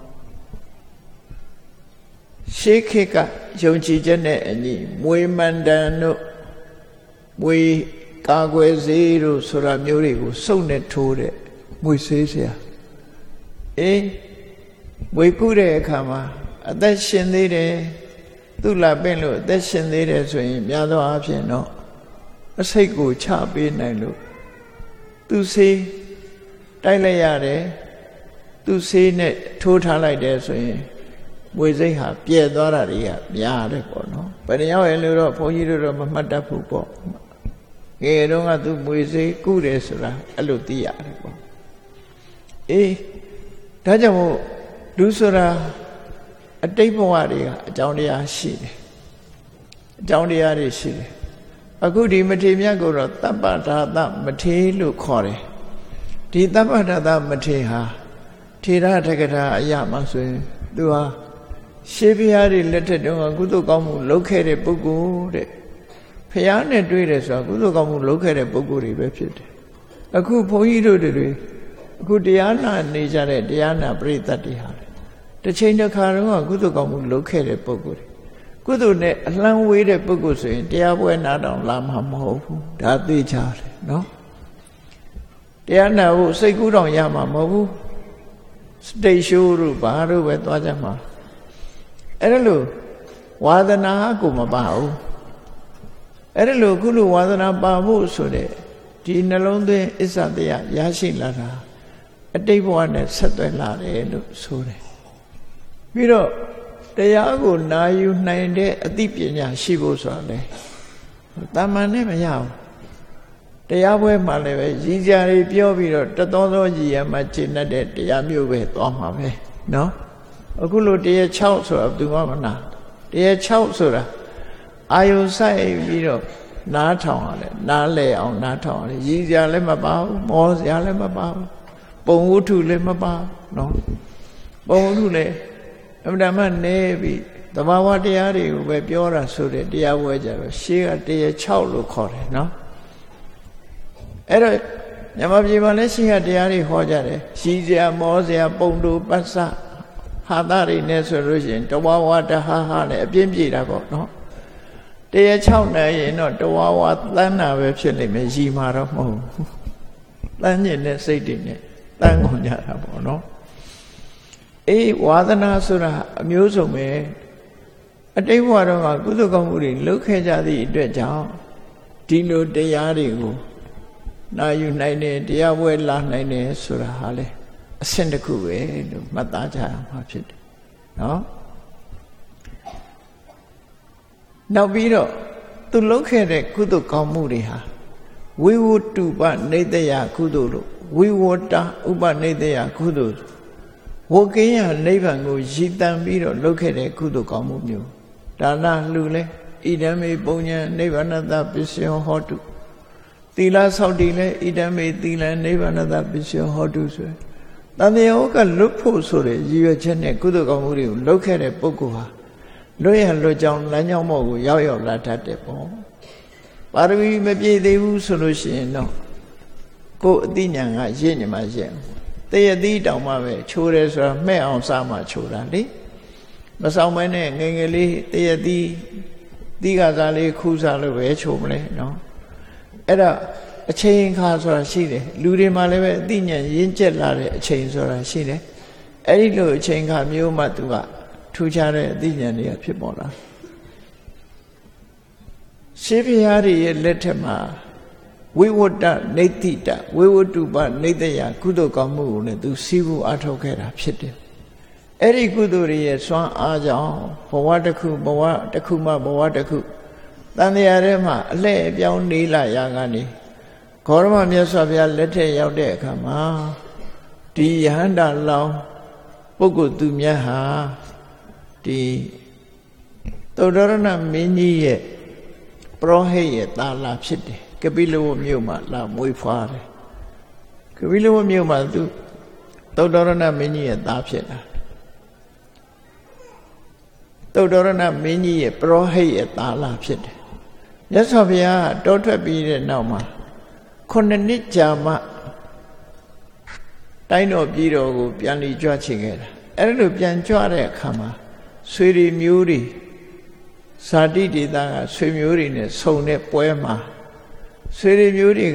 Speaker 2: ရှေးခေတ်ကယုံကြည်ချက်နဲ့အညီမွေမန္တန်တို့မွေကာကွယ်ဆေးတို့ဆိုတာမျိုးတွေကိုစုပ်နဲ့ထိုးတဲ့မွေဆေးဆရာအေးမွေကုတဲ့အခါမှာအသက်ရှင်သေးတယ်သူ့လာပင့်လို့အသက်ရှင်သေးတယ်ဆိုရင်များသောအားဖြင့်တော့အစိတ်ကိုချပေးနိုင်လို့သူဆေးတိုက်လိုက်ရတယ်သူဆေးနဲ့ထိုးထားလိုက်တယ်ဆိုရင်မွေစိတ်ဟာပြဲသွားတာတွေကများတယ်ပေါ့နော်ဘယ်နှယောက်ရဲ့လို့တော့ဘုန်းကြီးတို့တော့မမှတ်တတ်ဘူးပေါ့ငယ်တုန်းကသူမွေစိတ်ကုတယ်ဆိုတာအဲ့လိုသိရတယ်ပေါ့အေးဒါကြောင့်မို့လူဆိုတာအတိတ်ဘဝတွေကအကြောင်းတရားရှိတယ်အကြောင်းတရားတွေရှိတယ်အခုဒီမထေမြတ်ကိုတော့သဗ္ဗဓာသမထေလို့ခေါ်တယ်ဒီသဗ္ဗဓာသမထေဟာထေရတက္ကရာအရာမှဆိုရင်သူဟာရှေးဘုရားတွေလက်ထက်တုန်းကကုသိုလ်ကောင်းမှုလုပ်ခဲ့တဲ့ပုဂ္ဂိုလ်တဲ့ဘုရားနဲ့တွေ့တယ်ဆိုတာကုသိုလ်ကောင်းမှုလုပ်ခဲ့တဲ့ပုဂ္ဂိုလ်တွေပဲဖြစ်တယ်အခုဘုန်းကြီးတို့တွေအခုတရားနာနေကြတဲ့တရားနာပရိသတ်တွေဟာတစ်ချိန်တစ်ခါတုန်းကကုသိုလ်ကောင်းမှုလုပ်ခဲ့တဲ့ပုဂ္ဂိုလ်တွေကုသိုလ်နဲ့အလှမ်းဝေးတဲ့ပုဂ္ဂိုလ်ဆိုရင်တရားပွဲနာတောင်လာမှာမဟုတ်ဘူးဒါသိကြတယ်နော်တရားနာဖို့စိတ်ကူးတောင်ရမှာမဟုတ်ဘူးစတိတ်ရှိုးတို့ဘာတို့ပဲသွားကြမှာအဲ့ဒါလို့ဝါသနာကိုမပါဘူးအဲ့ဒါလို့ခုလိုဝါသနာပါဖို့ဆိုတဲ့ဒီနှလုံးသွင်းအစ္ဆတရားရရှိလာတာအတိတ်ဘဝနဲ့ဆက်သွယ်လာတယ်လို့ဆိုတယ်ပြီးတော့တရားကိုနာယူနိုင်တဲ့အသိပညာရှိဖို့ဆိုတာလေတာမန်နဲ့မရဘူးတရားပွဲမှာလည်းပဲရည်ကြတွေပြောပြီးတော့တသောသောရည်ရမှာကျင့်တဲ့တရားမျိုးပဲသွားမှာပဲနော်အခုလိုတရား၆ဆိုတာဘယ်သူမှမနာတရား၆ဆိုတာအာယုဆိုင်ပြီးတော့နားထောင်ရတယ်နားလဲအောင်နားထောင်ရတယ်ရည်ကြလည်းမပါဘူးမောစရာလည်းမပါဘူးပုံဝတ္ထုလည်းမပါနော်ပုံဝတ္ထုလည်းအမှန်တမ်းနေပြီးသဘာဝတရားတွေကိုပဲပြောတာဆိုတဲ့တရားပွဲကြတော့ရှေးကတရား၆လို့ခေါ်တယ်နော်အဲ့တော့မြန်မာပြည်မှာလည်းရှေးကတရားတွေဟောကြတယ်ရှိစရာမောစရာပုံတူပတ်စဟာသတွေနဲ့ဆိုလို့ရှိရင်တဝါဝါတဟာဟာနဲ့အပြင်းပြေတာပေါ့နော်တရား၆နဲ့ရင်တော့တဝါဝါသန်းတာပဲဖြစ်နေမယ်ရီမှာတော့မဟုတ်ဘူးသန်းကျင်တဲ့စိတ်တွေနဲ့တန်းကုန်ကြတာပေါ့နော်အေးဝါသနာဆိုတာအမျိုးစုံပဲအတိတ်ဘဝတော့ကကုသိုလ်ကောင်းမှုတွေလုပ်ခဲ့ကြသည့်အတွက်ကြောင့်ဒီလိုတရားတွေကိုနာယူနိုင်တယ်တရားပွဲလာနိုင်တယ်ဆိုတာဟာလေအဆင့်တစ်ခုပဲလို့မှတ်သားကြရမှာဖြစ်တယ်နော်နောက်ပြီးတော့သူလုပ်ခဲ့တဲ့ကုသိုလ်ကောင်းမှုတွေဟာဝိဝတ္တုပနေတယကုသိုလ်လို့ဝိဝတ္တဥပနေတယကုသိုလ်ဝကင်းရနိဗ္ဗာန်ကိုရည်တန်ပြီးတော့လုပ်ခဲ့တဲ့ကုသိုလ်ကောင်းမှုမျိုးဒါနလှူလဲဣဒံမေပုံညာနိဗ္ဗာနတပစ္စယောဟောတုသီလဆောက်တည်လဲဣဒံမေသီလနိဗ္ဗာနတပစ္စယောဟောတုဆိုတန်တရားကလွတ်ဖို့ဆိုတဲ့ရည်ရွယ်ချက်နဲ့ကုသိုလ်ကောင်းမှုတွေကိုလုပ်ခဲ့တဲ့ပုဂ္ဂိုလ်ဟာလွတ်ရလွတ်ကြောင်းလမ်းကြောင်းမော့ကိုရောက်ရောက်လာတတ်တယ်ပေါ့ပါရမီမပြည့်သေးဘူးဆိုလို့ရှိရင်တော့ကိုယ်အသိဉာဏ်ကရင့်နေမှရင့်တရတိတောင်မှပဲချိုးတယ်ဆိုတာမှဲ့အောင်စားမှချိုးတာလေမဆောင်မဲနဲ့ငယ်ငယ်လေးတရတိတိကစားလေးခူးစားလို့ပဲချိုးမလဲနော်အဲ့ဒါအချိန်ခါဆိုတာရှိတယ်လူတွေမှာလည်းပဲအသိဉာဏ်ရင့်ကျက်လာတဲ့အချိန်ဆိုတာရှိတယ်အဲ့ဒီလိုအချိန်ခါမျိုးမှသူကထူးခြားတဲ့အသိဉာဏ်တွေကဖြစ်ပေါ်လာရှင်းပြရရဲ့လက်ထက်မှာဝိဝတ္တနေတိတဝိဝတ္တုပနေတယကုသိုလ်ကောင်းမှုကိုလည်းသူစီးပူးအထောက်ခဲ့တာဖြစ်တယ်အဲ့ဒီကုသိုလ်ရဲ့စွမ်းအားကြောင့်ဘဝတစ်ခုဘဝတစ်ခုမှဘဝတစ်ခုတန်တရားထဲမှာအလှည့်အပြောင်းနေလာရကနေဂေါရမမြတ်စွာဘုရားလက်ထက်ရောက်တဲ့အခါမှာဒီယဟန္တာလောင်းပုဂ္ဂိုလ်သူမြတ်ဟာဒီသုဒ္ဓရဏမင်းကြီးရဲ့ပရောဟိတ်ရဲ့တာလာဖြစ်တယ်ကပိလဝမြို့မှာလာမွေးဖွားတယ်ကပိလဝမြို့မှာသူသုဒ္ဓရဏမင်းကြီးရဲ့သားဖြစ်တာသုဒ္ဓရဏမင်းကြီးရဲ့ပရောဟိတ်ရဲ့တာလာဖြစ်တယ်မြတ်စွာဘုရားတောထွက်ပြီးတဲ့နောက်မှာခုနှစ်နှစ်ကြာမှတိုင်းတော်ပြည်တော်ကိုပြန်လည်ကြွချင်ခဲ့တာအဲ့လိုပြန်ကြွတဲ့အခါမှာဆွေတွေမျိုးတွေဇာတိဒေသကဆွေမျိုးတွေနဲ့ဆုံတဲ့ပွဲမှာဆွေတွေမျိုးတွေက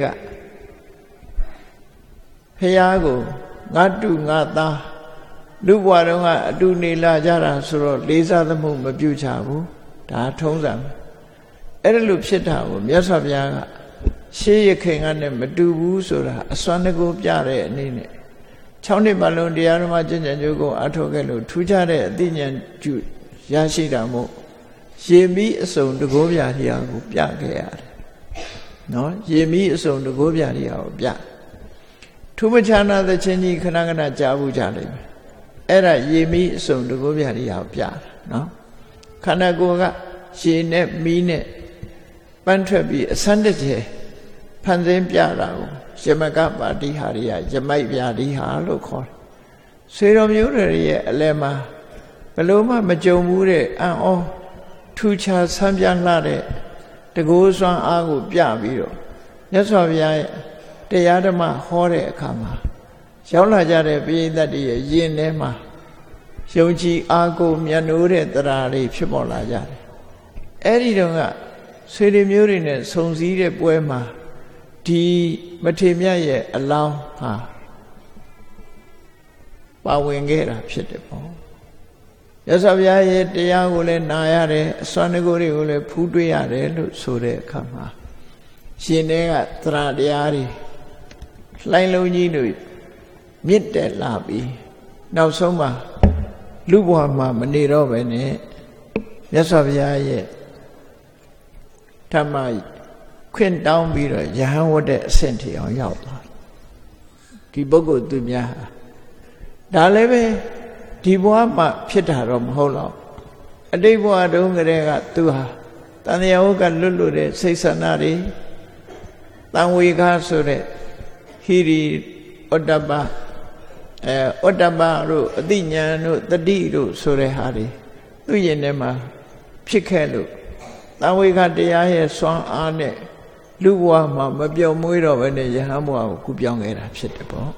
Speaker 2: ဖះကိုငါတူငါသားလူဘဝတုန်းကအတူနေလာကြတာဆိုတော့လေးစားသမှုမပြုချဘူးဒါထုံးစံအဲ့ဒါလိုဖြစ်တာကိုမြတ်စွာဘုရားကရှေးရခင်ကနဲ့မတူဘူးဆိုတာအစွမ်းတကူပြတဲ့အနေနဲ့၆နှစ်ပတ်လုံးတရားဓမ္မကျင့်ကြံကြိုးကိုအထောက်ခဲ့လို့ထူးခြားတဲ့အသိဉာဏ်ကျရရှိတာမို့ရေမီးအစုံတကိုးပြတရားကိုပြခဲ့ရတယ်နော်ရေမီးအစုံတကိုးပြတရားကိုပြထူးမခြားနာသချင်းကြီးခဏခဏကြားဘူးကြလိမ့်မယ်အဲ့ဒါရေမီးအစုံတကိုးပြတရားကိုပြတာနော်ခန္ဓာကိုယ်ကရေနဲ့မီးနဲ့ပန်းထွက်ပြီးအစမ်းတကျဖန်ဆင်းပြတာကိုယမကပါတိဟာရိယယမိုက်ပြတိဟာလို့ခေါ်တယ်ဆွေတော်မျိုးတွေရဲ့အလယ်မှာဘလို့မှမကြုံဘူးတဲ့အံ့ဩထူးခြားဆန်းပြလှတဲ့တကူစွမ်းအားကိုပြပြီးတော့မြတ်စွာဘုရားရဲ့တရားဓမ္မဟောတဲ့အခါမှာရောက်လာကြတဲ့ပိဋကတ်တွေရဲ့ယဉ်ထဲမှာယုံကြည်အားကိုမြတ်နိုးတဲ့တရားတွေဖြစ်ပေါ်လာကြတယ်အဲ့ဒီတော့ကဆွေတွေမျိုးတွေနဲ့ဆုံစည်းတဲ့ပွဲမှာဒီမထေမြတ်ရဲ့အလောင်းဟာပါဝင်ခဲ့တာဖြစ်တယ်ပေါ့ရသော်ဘုရားရဲ့တရားကိုလည်းနာရတယ်အစွမ်းတကူတွေကိုလည်းဖူးတွေ့ရတယ်လို့ဆိုတဲ့အခါမှာရှင်တွေကသရတရားတွေလှိုင်းလုံးကြီးတို့မြင့်တက်လာပြီးနောက်ဆုံးမှာလူဘဝမှာမနေတော့ပဲနဲ့မြတ်စွာဘုရားရဲ့ဓမ္မခွင့်တောင်းပြီးတော့ယဟန်ဝတ်တဲ့အဆင့်ထိအောင်ရောက်သွားဒီပုဂ္ဂိုလ်သူများဟာဒါလည်းပဲဒီဘဝမှာဖြစ်တာတော့မဟုတ်တော့အတိတ်ဘဝတုန်းကတည်းကသူဟာတန်တရားဝကလွတ်လွတ်တဲ့စိတ်ဆန္ဒတွေတန်ဝေခဆိုတဲ့ဟိရိဩတ္တပအဲဩတ္တပတို့အတိညာဏ်တို့တတိတို့ဆိုတဲ့ဟာတွေသူ့ရင်ထဲမှာဖြစ်ခဲ့လို့တန်ဝေခတရားရဲ့စွမ်းအားနဲ့လူဘဝမှာမပြောင်းမွေးတော့ဘဲနဲ့ယဟန်ဘဝကိုကူးပြောင်းခဲ့တာဖြစ်တယ်ပေါ့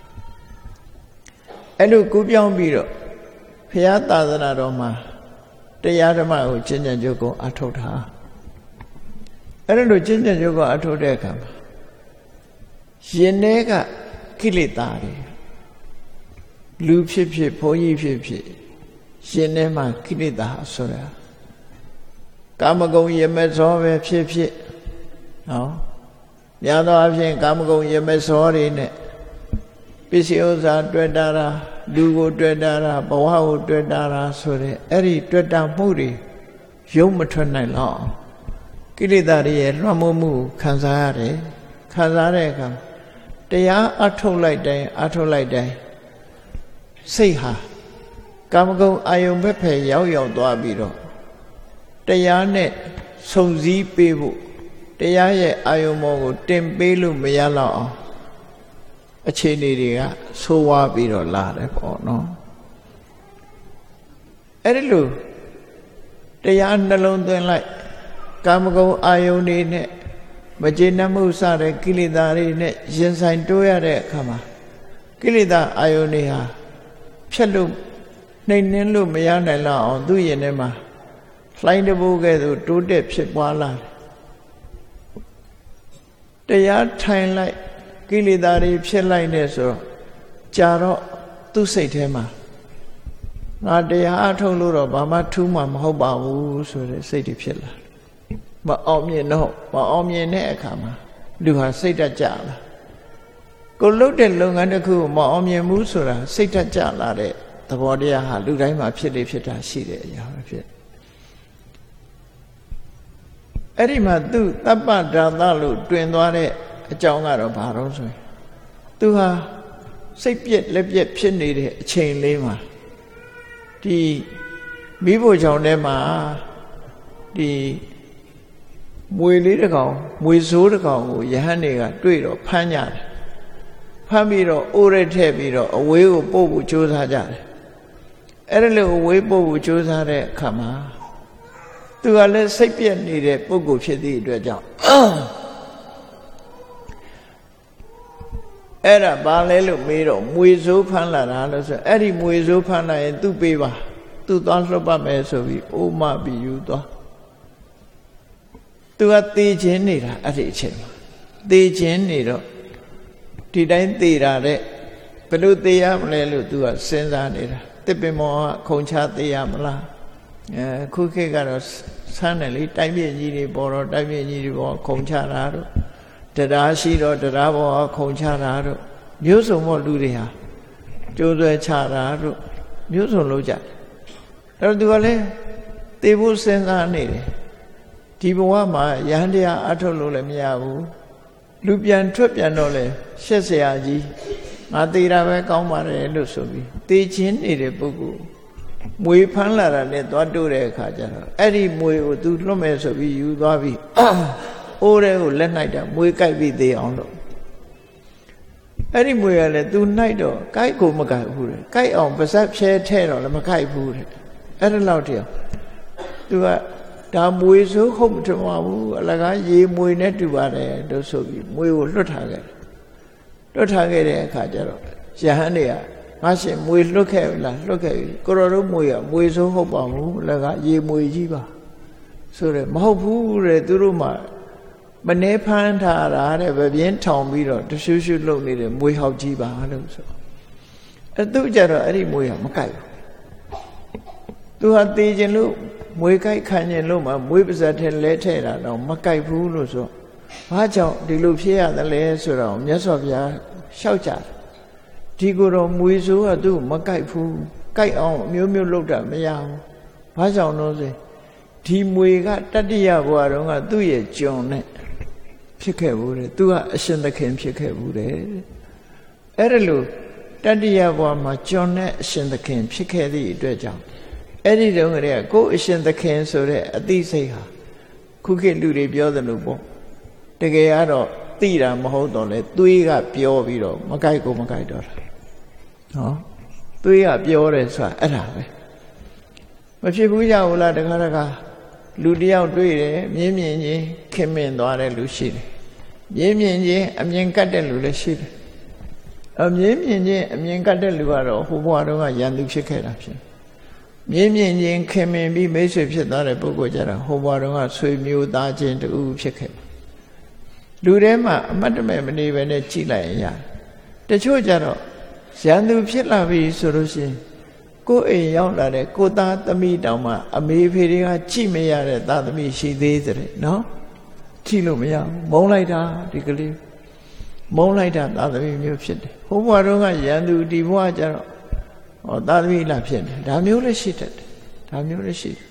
Speaker 2: အဲ့လိုကူးပြောင်းပြီးတော့ဘုရားသာသနာတော်မှာတရားဓမ္မကိုကျင့်ကြံကြိုးကိုအထောက်ထားအဲ့လိုကျင့်ကြံကြိုးကိုအထောက်တဲ့အခါမှာရင်ထဲကကိလေသာတွေလူဖြစ်ဖြစ်ဘုန်းကြီးဖြစ်ဖြစ်ရင်ထဲမှာကိလေသာဆိုတာကာမဂုဏ်ရမဇောပဲဖြစ်ဖြစ်နော်များသောအားဖြင့်ကာမဂုဏ်ရမဇောတွေနဲ့ပစ္စည်းဥစ္စာတွေ့တာတာလူကိုတွေ့တာတာဘဝကိုတွေ့တာတာဆိုတဲ့အဲ့ဒီတွေ့တာမှုတွေရုပ်မထွက်နိုင်တော့ကိလေသာတွေရဲ့လွှမ်းမိုးမှုခံစားရတယ်ခံစားတဲ့အခါတရားအထုတ်လိုက်တိုင်းအထုတ်လိုက်တိုင်းစိတ်ဟာကာမဂုဏ်အာယုံဘက်ဖယ်ရောက်ရောက်သွားပြီးတော့တရားနဲ့စုံစည်းပေးဖို့တရားရဲ့အာယုံမောကိုတင်ပေးလို့မရတော့အောင်အခြေအနေတွေကဆိုးဝါးပြီးတော့လာတယ်ပေါ့နော်အဲ့ဒီလိုတရားနှလုံးသွင်းလိုက်ကာမဂုဏ်အာယုန်တွေနဲ့မကျေနပ်မှုစတဲ့ကိလေသာတွေနဲ့ရင်ဆိုင်တိုးရတဲ့အခါမှာကိလေသာအာယုန်တွေဟာဖြတ်လို့နှိမ်နှင်းလို့မရနိုင်တော့အောင်သူ့ရင်ထဲမှာလှိုင်းတဘိုးကဲ့သို့တိုးတက်ဖြစ်ပွားလာတယ်တရားထိုင်လိုက်ကိလေသာတွေဖြစ်လိုက်နေဆိုတော့ကြာတော့သူ့စိတ်ထဲမှာငါတရားအထုတ်လို့တော့ဘာမှထူးမှမဟုတ်ပါဘူးဆိုတဲ့စိတ်တွေဖြစ်လာမအောင်မြင်တော့မအောင်မြင်တဲ့အခါမှာလူဟာစိတ်ဓာတ်ကျလာကိုလုပ်တဲ့လုပ်ငန်းတစ်ခုကိုမအောင်မြင်ဘူးဆိုတာစိတ်ဓာတ်ကျလာတဲ့သဘောတရားဟာလူတိုင်းမှာဖြစ်လေဖြစ်တာရှိတဲ့အရာပဲဖြစ်အဲ့ဒီမှာသူတပ္ပဒါသလို့တွင်သွားတဲ့အကြောင်းကတော့ဘာလို့ဆိုရင်သူဟာစိတ်ပြက်လက်ပြက်ဖြစ်နေတဲ့အချိန်လေးမှာဒီမိဖို့ကြောင့်ထဲမှာဒီမွေလေးတစ်ကောင်မွေဆိုးတစ်ကောင်ကိုယဟန်တွေကတွေ့တော့ဖမ်းကြတယ်ဖမ်းပြီးတော့အိုးရဲထည့်ပြီးတော့အဝေးကိုပို့ဖို့ကြိုးစားကြတယ်အဲ့ဒါလို့အဝေးပို့ဖို့ကြိုးစားတဲ့အခါမှာသူကလည်းစိတ်ပြက်နေတဲ့ပုဂ္ဂိုလ်ဖြစ်သည့်အတွက်ကြောင့်အဲ့ဒါဘာလဲလို့မေးတော့မွေဆိုးဖမ်းလာတာလို့ဆိုအဲ့ဒီမွေဆိုးဖမ်းလာရင်သူ့ပေးပါသူ့သွားလှုပ်ပတ်မယ်ဆိုပြီးအိုးမပြီးယူသွားသူကသေခြင်းနေတာအဲ့ဒီအချိန်မှာသေခြင်းနေတော့ဒီတိုင်းသေတာတဲ့ဘယ်လိုသေရမလဲလို့သူကစဉ်းစားနေတာတစ်ပင်မောကခုံချသေရမလားအဲခုခေတ်ကတော့ဆန်းတယ်လေတိုင်းပြည့်ကြီးတွေပေါ်တော့တိုင်းပြည့်ကြီးတွေပေါ်ခုံချတာတော့တရားရှိတော့တရားပေါ်ခုံချတာတို့မျိုးစုံမို့လူတွေဟာကြိုးဆွဲချတာတို့မျိုးစုံလုပ်ကြအဲ့တော့သူကလည်းသေဖို့စဉ်းစားနေတယ်ဒီဘဝမှာယဟန်တရားအထုတ်လို့လည်းမရဘူးလူပြန်ထွက်ပြန်တော့လေရှက်เสียကြီးငါသေတာပဲကောင်းပါတယ်လို့ဆိုပြီးသေခြင်းနေတဲ့ပုဂ္ဂိုလ်မွေဖမ်းလာတာနဲ့သွားတို့တဲ့အခါကျတော့အဲ့ဒီမွေကိုသူလွတ်မယ်ဆိုပြီးယူသွားပြီးအိုးတဲ့ကိုလက်နှိုက်တာမွေကြိုက်ပြီးသေးအောင်လို့အဲ့ဒီမွေကလည်းသူနှိုက်တော့ကြိုက်ကိုမကြိုက်ဘူးတဲ့ကြိုက်အောင်ပါဇက်ဖြဲထဲတော့လည်းမကြိုက်ဘူးတဲ့အဲ့ဒါလောက်တည်းသူကဒါမွေဆိုးဟုတ်မထင်ပါဘူးအလကားရေမွေနဲ့တူပါတယ်လို့ဆိုပြီးမွေကိုလွတ်ထားခဲ့လွတ်ထားခဲ့တဲ့အခါကျတော့ယဟန်တွေကငါရှင်မွေလွတ်ခဲ့လားလွတ်ခဲ့ပြီကိုတော်တို့မွေကမွေဆိုးဟုတ်ပါဘူးအလကားရေမွေကြီးပါဆိုတော့မဟုတ်ဘူးတဲ့သူတို့မှမနှဲဖမ်းထားတာတဲ့ဗပြင်းထောင်ပြီးတော့တရှုရှုလုပ်နေတဲ့မွေဟောက်ကြီးပါလို့ဆိုအဲသူကြတော့အဲ့ဒီမွေကမကြိုက်ဘူးသူဟာတေးခြင်းလို့မွေကြိုက်ခံခြင်းလို့မှမွေပါဇက်ထဲလဲထဲတာတော့မကြိုက်ဘူးလို့ဆိုဘာကြောင့်ဒီလိုဖြစ်ရတယ်လဲဆိုတော့မြတ်စွာဘုရားရှောက်ကြတယ်ဒီကိုယ်တော်မွေဆိုးကသူ့မကြိုက်ဘူးကြိုက်အောင်အမျိုးမျိုးလုပ်တာမရဘူးဘာကြောင့်လို့ဆိုဒီမွေကတတ္တိယဘဝတုန်းကသူ့ရဲ့ကျွန်နဲ့ဖြစ်ခဲ့ဘူးတဲ့သူကအရှင်သခင်ဖြစ်ခဲ့ဘူးတဲ့အဲ့ဒါလို့တတ္တိယဘဝမှာကျွန်နဲ့အရှင်သခင်ဖြစ်ခဲ့သည့်အတွက်ကြောင့်အဲ့ဒီတုန်းကတည်းကကိုယ်အရှင်သခင်ဆိုတဲ့အသိစိတ်ဟာခုခေတ်လူတွေပြောသလိုပေါ့တကယ်ကတော့သိတာမဟုတ်တော့လေသွေးကပြောပြီးတော့မကြိုက်ကိုမကြိုက်တော့တာနော်သွေးကပြောတယ်ဆိုတာအဲ့ဒါပဲမဖြစ်ဘူးကြဘူးလားတခါတခါလူတယောက်တွေ့တယ်မြင်းမြင်ချင်းခင်မင်သွားတဲ့လူရှိတယ်မြင်းမြင်ချင်းအမြင်ကတ်တဲ့လူလည်းရှိတယ်အမြင်းမြင်ချင်းအမြင်ကတ်တဲ့လူကတော့ဟိုဘဝတုန်းကရန်သူဖြစ်ခဲ့တာဖြစ်မြင်းမြင်ချင်းခင်မင်ပြီးမိတ်ဆွေဖြစ်သွားတဲ့ပုဂ္ဂိုလ်ကြတာဟိုဘဝတုန်းကဆွေမျိုးသားချင်းတူဖြစ်ခဲ့လူထဲမှာအမတ်တမဲ့မနေပဲနဲ့ကြည်လိုက်ရင်ရတယ်တချို့ကြတော့ရန်သူဖြစ်လာပြီဆိုလို့ရှိရင်ကိုယ်အိမ်ရောက်လာတဲ့ကိုသားသမီးတောင်မှအမေဖေတွေကကြည့်မရတဲ့သားသမီးရှိသေးတယ်နော်ကြည့်လို့မရဘူးမုန်းလိုက်တာဒီကလေးမုန်းလိုက်တာသာသမီမျိုးဖြစ်တယ်ဟိုဘဝတုန်းကရန်သူဒီဘဝကျတော့ဟောသာသမီလာဖြစ်တယ်ဒါမျိုးလည်းရှိတတ်တယ်ဒါမျိုးလည်းရှိတယ်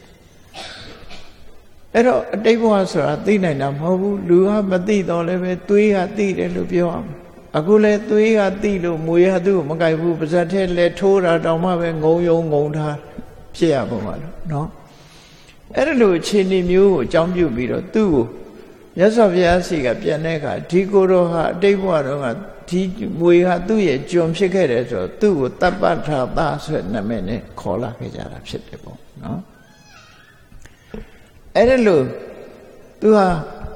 Speaker 2: အဲ့တော့အတိတ်ဘဝဆိုတာသိနိုင်တာမဟုတ်ဘူးလူကမသိတော့လည်းပဲသွေးကသိတယ်လို့ပြောအောင်အခုလဲသွေးကသိလို့မွေရသူ့ကိုမကြိုက်ဘူးပါဇက်ထဲလဲထိုးတာတောင်မှပဲငုံယုံငုံထားဖြစ်ရပုံပါလို့နော်အဲ့ဒါလိုအခြေအနေမျိုးကိုအကြောင်းပြုပြီးတော့သူ့ကိုမြတ်စွာဘုရားစီကပြန်တဲ့အခါဒီကိုယ်တော်ဟာအတိတ်ဘဝတုန်းကဒီမွေဟာသူ့ရဲ့ကျွန်ဖြစ်ခဲ့တယ်ဆိုတော့သူ့ကိုတပ္ပထာသဆိုတဲ့နာမည်နဲ့ခေါ်လာခဲ့ကြတာဖြစ်တယ်ပေါ့နော်အဲ့ဒါလို့သူဟာ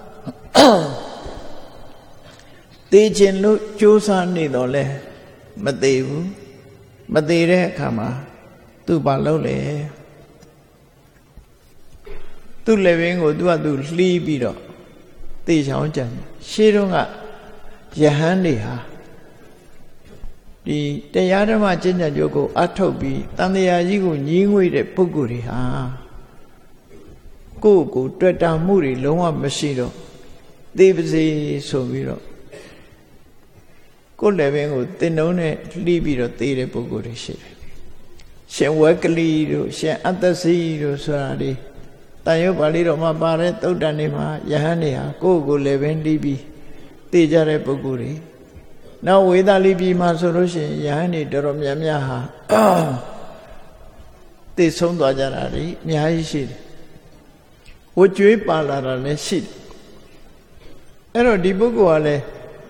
Speaker 2: သေခြင်းလို့ကြိုးစားနေတော့လဲမသေးဘူးမသေးတဲ့အခါမှာသူဘာလုပ်လဲသူ့လက်ဝင်းကိုသူကသူလှီးပြီးတော့သေချောင်းကြံရှေးတုန်းကယဟန်တွေဟာဒီတရားဓမ္မကျင့်ကြံကြိုးကိုအထုတ်ပြီးတန်တရားကြီးကိုညီးငွေ့တဲ့ပုဂ္ဂိုလ်တွေဟာကိုယ့်ကိုတွေ့တာမှုတွေလုံးဝမရှိတော့သေပါစေဆိုပြီးတော့ကိုယ်လည်းပင်ကိုတင်တုံးနဲ့လှီးပြီးတော့သေတဲ့ပုဂ္ဂိုလ်တွေရှိတယ်ရှင်ဝက်ကလီတို့ရှင်အတ္တစီတို့ဆိုတာဒီတန်ရုပ်ပါဠိတော်မှာပါတဲ့သုတ်တန်တွေမှာယဟန်တွေဟာကိုယ့်ကိုယ်လည်းပင်လှီးပြီးသေကြတဲ့ပုဂ္ဂိုလ်တွေနောက်ဝေဒလိပြီမှာဆိုလို့ရှိရင်ယဟန်တွေတော်တော်များများဟာသေဆုံးသွားကြတာတွေအများကြီးရှိတယ်ဝကျွေးပါလာတာလည်းရှိတယ်အဲ့တော့ဒီပုဂ္ဂိုလ်ကလည်း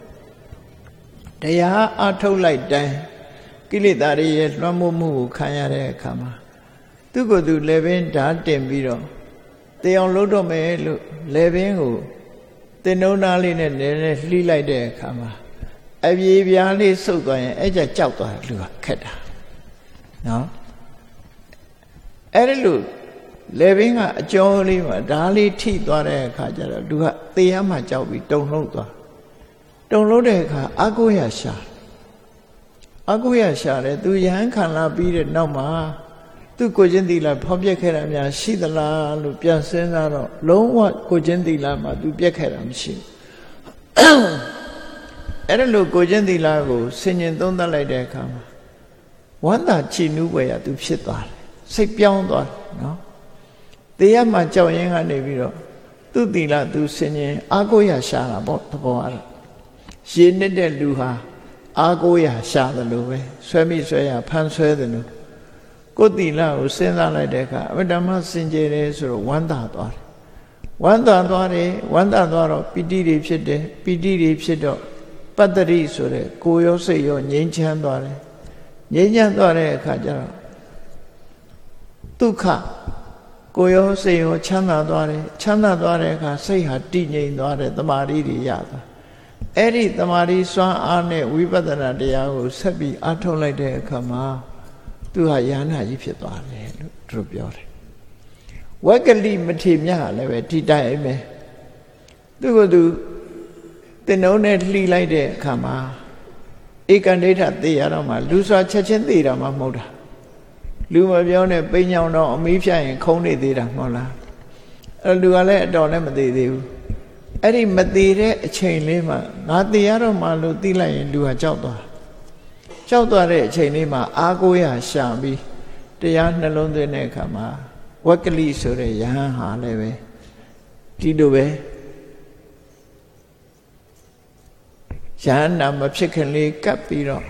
Speaker 2: တရားအထုတ်လိုက်တိုင်းကိလေသာတွေရဲ့လွှမ်းမိုးမှုကိုခံရတဲ့အခါမှာသူ့ကိုယ်သူလည်းပင်ဓာတ်တင်ပြီးတော့တေအောင်လုပ်တော့မယ်လို့လည်းပင်ကိုတင်နှုံးသားလေးနဲ့နည်းနည်းလှီးလိုက်တဲ့အခါမှာအပြေပြားလေးစုပ်သွားရင်အဲ့ကြကြောက်သွားတယ်လူကခက်တာနော်အဲ့ဒီလိုလေဘင်းကအကျော်လေးမှာဓာလေးထိသွားတဲ့အခါကျတော့လူကသေရမှကြောက်ပြီးတုန်လှုပ်သွားတုန်လှုပ်တဲ့အခါအကုရရှာအကုရရှာတယ်သူယဟန်ခံလာပြီးတဲ့နောက်မှာသူကိုချင်းသီလဖောက်ပြက်ခဲ့တာများရှိသလားလို့ပြန်စဉ်းစားတော့လုံးဝကိုချင်းသီလမှာသူပြက်ခဲ့တာမရှိဘူးအဲ့ဒါလို့ကိုချင်းသီလကိုဆင်ញင်သုံးသပ်လိုက်တဲ့အခါမှာဝန္တာချီနူးပွဲရသူဖြစ်သွားတယ်စိတ်ပြောင်းသွားတယ်နော်တရားမှကြောက်ရင်ကနေပြီးတော့သူ့သီလသူဆင်ញင်အာကိုရရှာတာပေါ့သဘောအားရေနှစ်တဲ့လူဟာအာကိုရရှာတယ်လို့ပဲဆွဲမိဆွဲရဖန်ဆွဲတယ်လို့ကိုယ်သီလကိုစဉ်းစားလိုက်တဲ့အခါအမတ္တမစင်ကြယ်တယ်ဆိုတော့ဝမ်းသာသွားတယ်ဝမ်းသာသွားတယ်ဝမ်းသာသွားတော့ပီတိတွေဖြစ်တယ်ပီတိတွေဖြစ်တော့ပတ္တရိဆိုတဲ့ကိုယ်ရောစိတ်ရောငြိမ်းချမ်းသွားတယ်ငြိမ်းချမ်းသွားတဲ့အခါကျတော့ဒုက္ခကိုယ်ရောစိတ်ရောချမ်းသာသွားတယ်ချမ်းသာသွားတဲ့အခါစိတ်ဟာတည်ငြိမ်သွားတယ်တမာရီတွေရသွားအဲ့ဒီတမာရီစွမ်းအားနဲ့ဝိပဿနာတရားကိုဆက်ပြီးအားထုတ်လိုက်တဲ့အခါမှာသူဟာယန္နာကြီးဖြစ်သွားတယ်လို့သူတို့ပြောတယ်ဝက်ကလိမထေမြတ်လည်းပဲဒီတိုင်းအိမ်ပဲသူကသူတင်နှုံးနဲ့လှီလိုက်တဲ့အခါမှာဧကန္ဒိဋ္ဌသေရတော့မှလူစွာချက်ချင်းသေတာမှမဟုတ်တာလူမပြောနဲ့ပိညောင်တော့အမီးဖြတ်ရင်ခုံးနေသေးတာမဟုတ်လားအဲ့လူကလည်းအတော်နဲ့မသေးသေးဘူးအဲ့ဒီမသေးတဲ့အချိန်လေးမှာငါသေရတော့မှလို့သိလိုက်ရင်လူကကြောက်သွားကြောက်သွားတဲ့အချိန်လေးမှာအာကိုရရှာပြီးတရားနှလုံးသွင်းတဲ့အခါမှာဝက်ကလိဆိုတဲ့ယဟန်ဟာလည်းပဲဒီလိုပဲယဟန်နာမဖြစ်ခင်လေးကပ်ပြီးတော့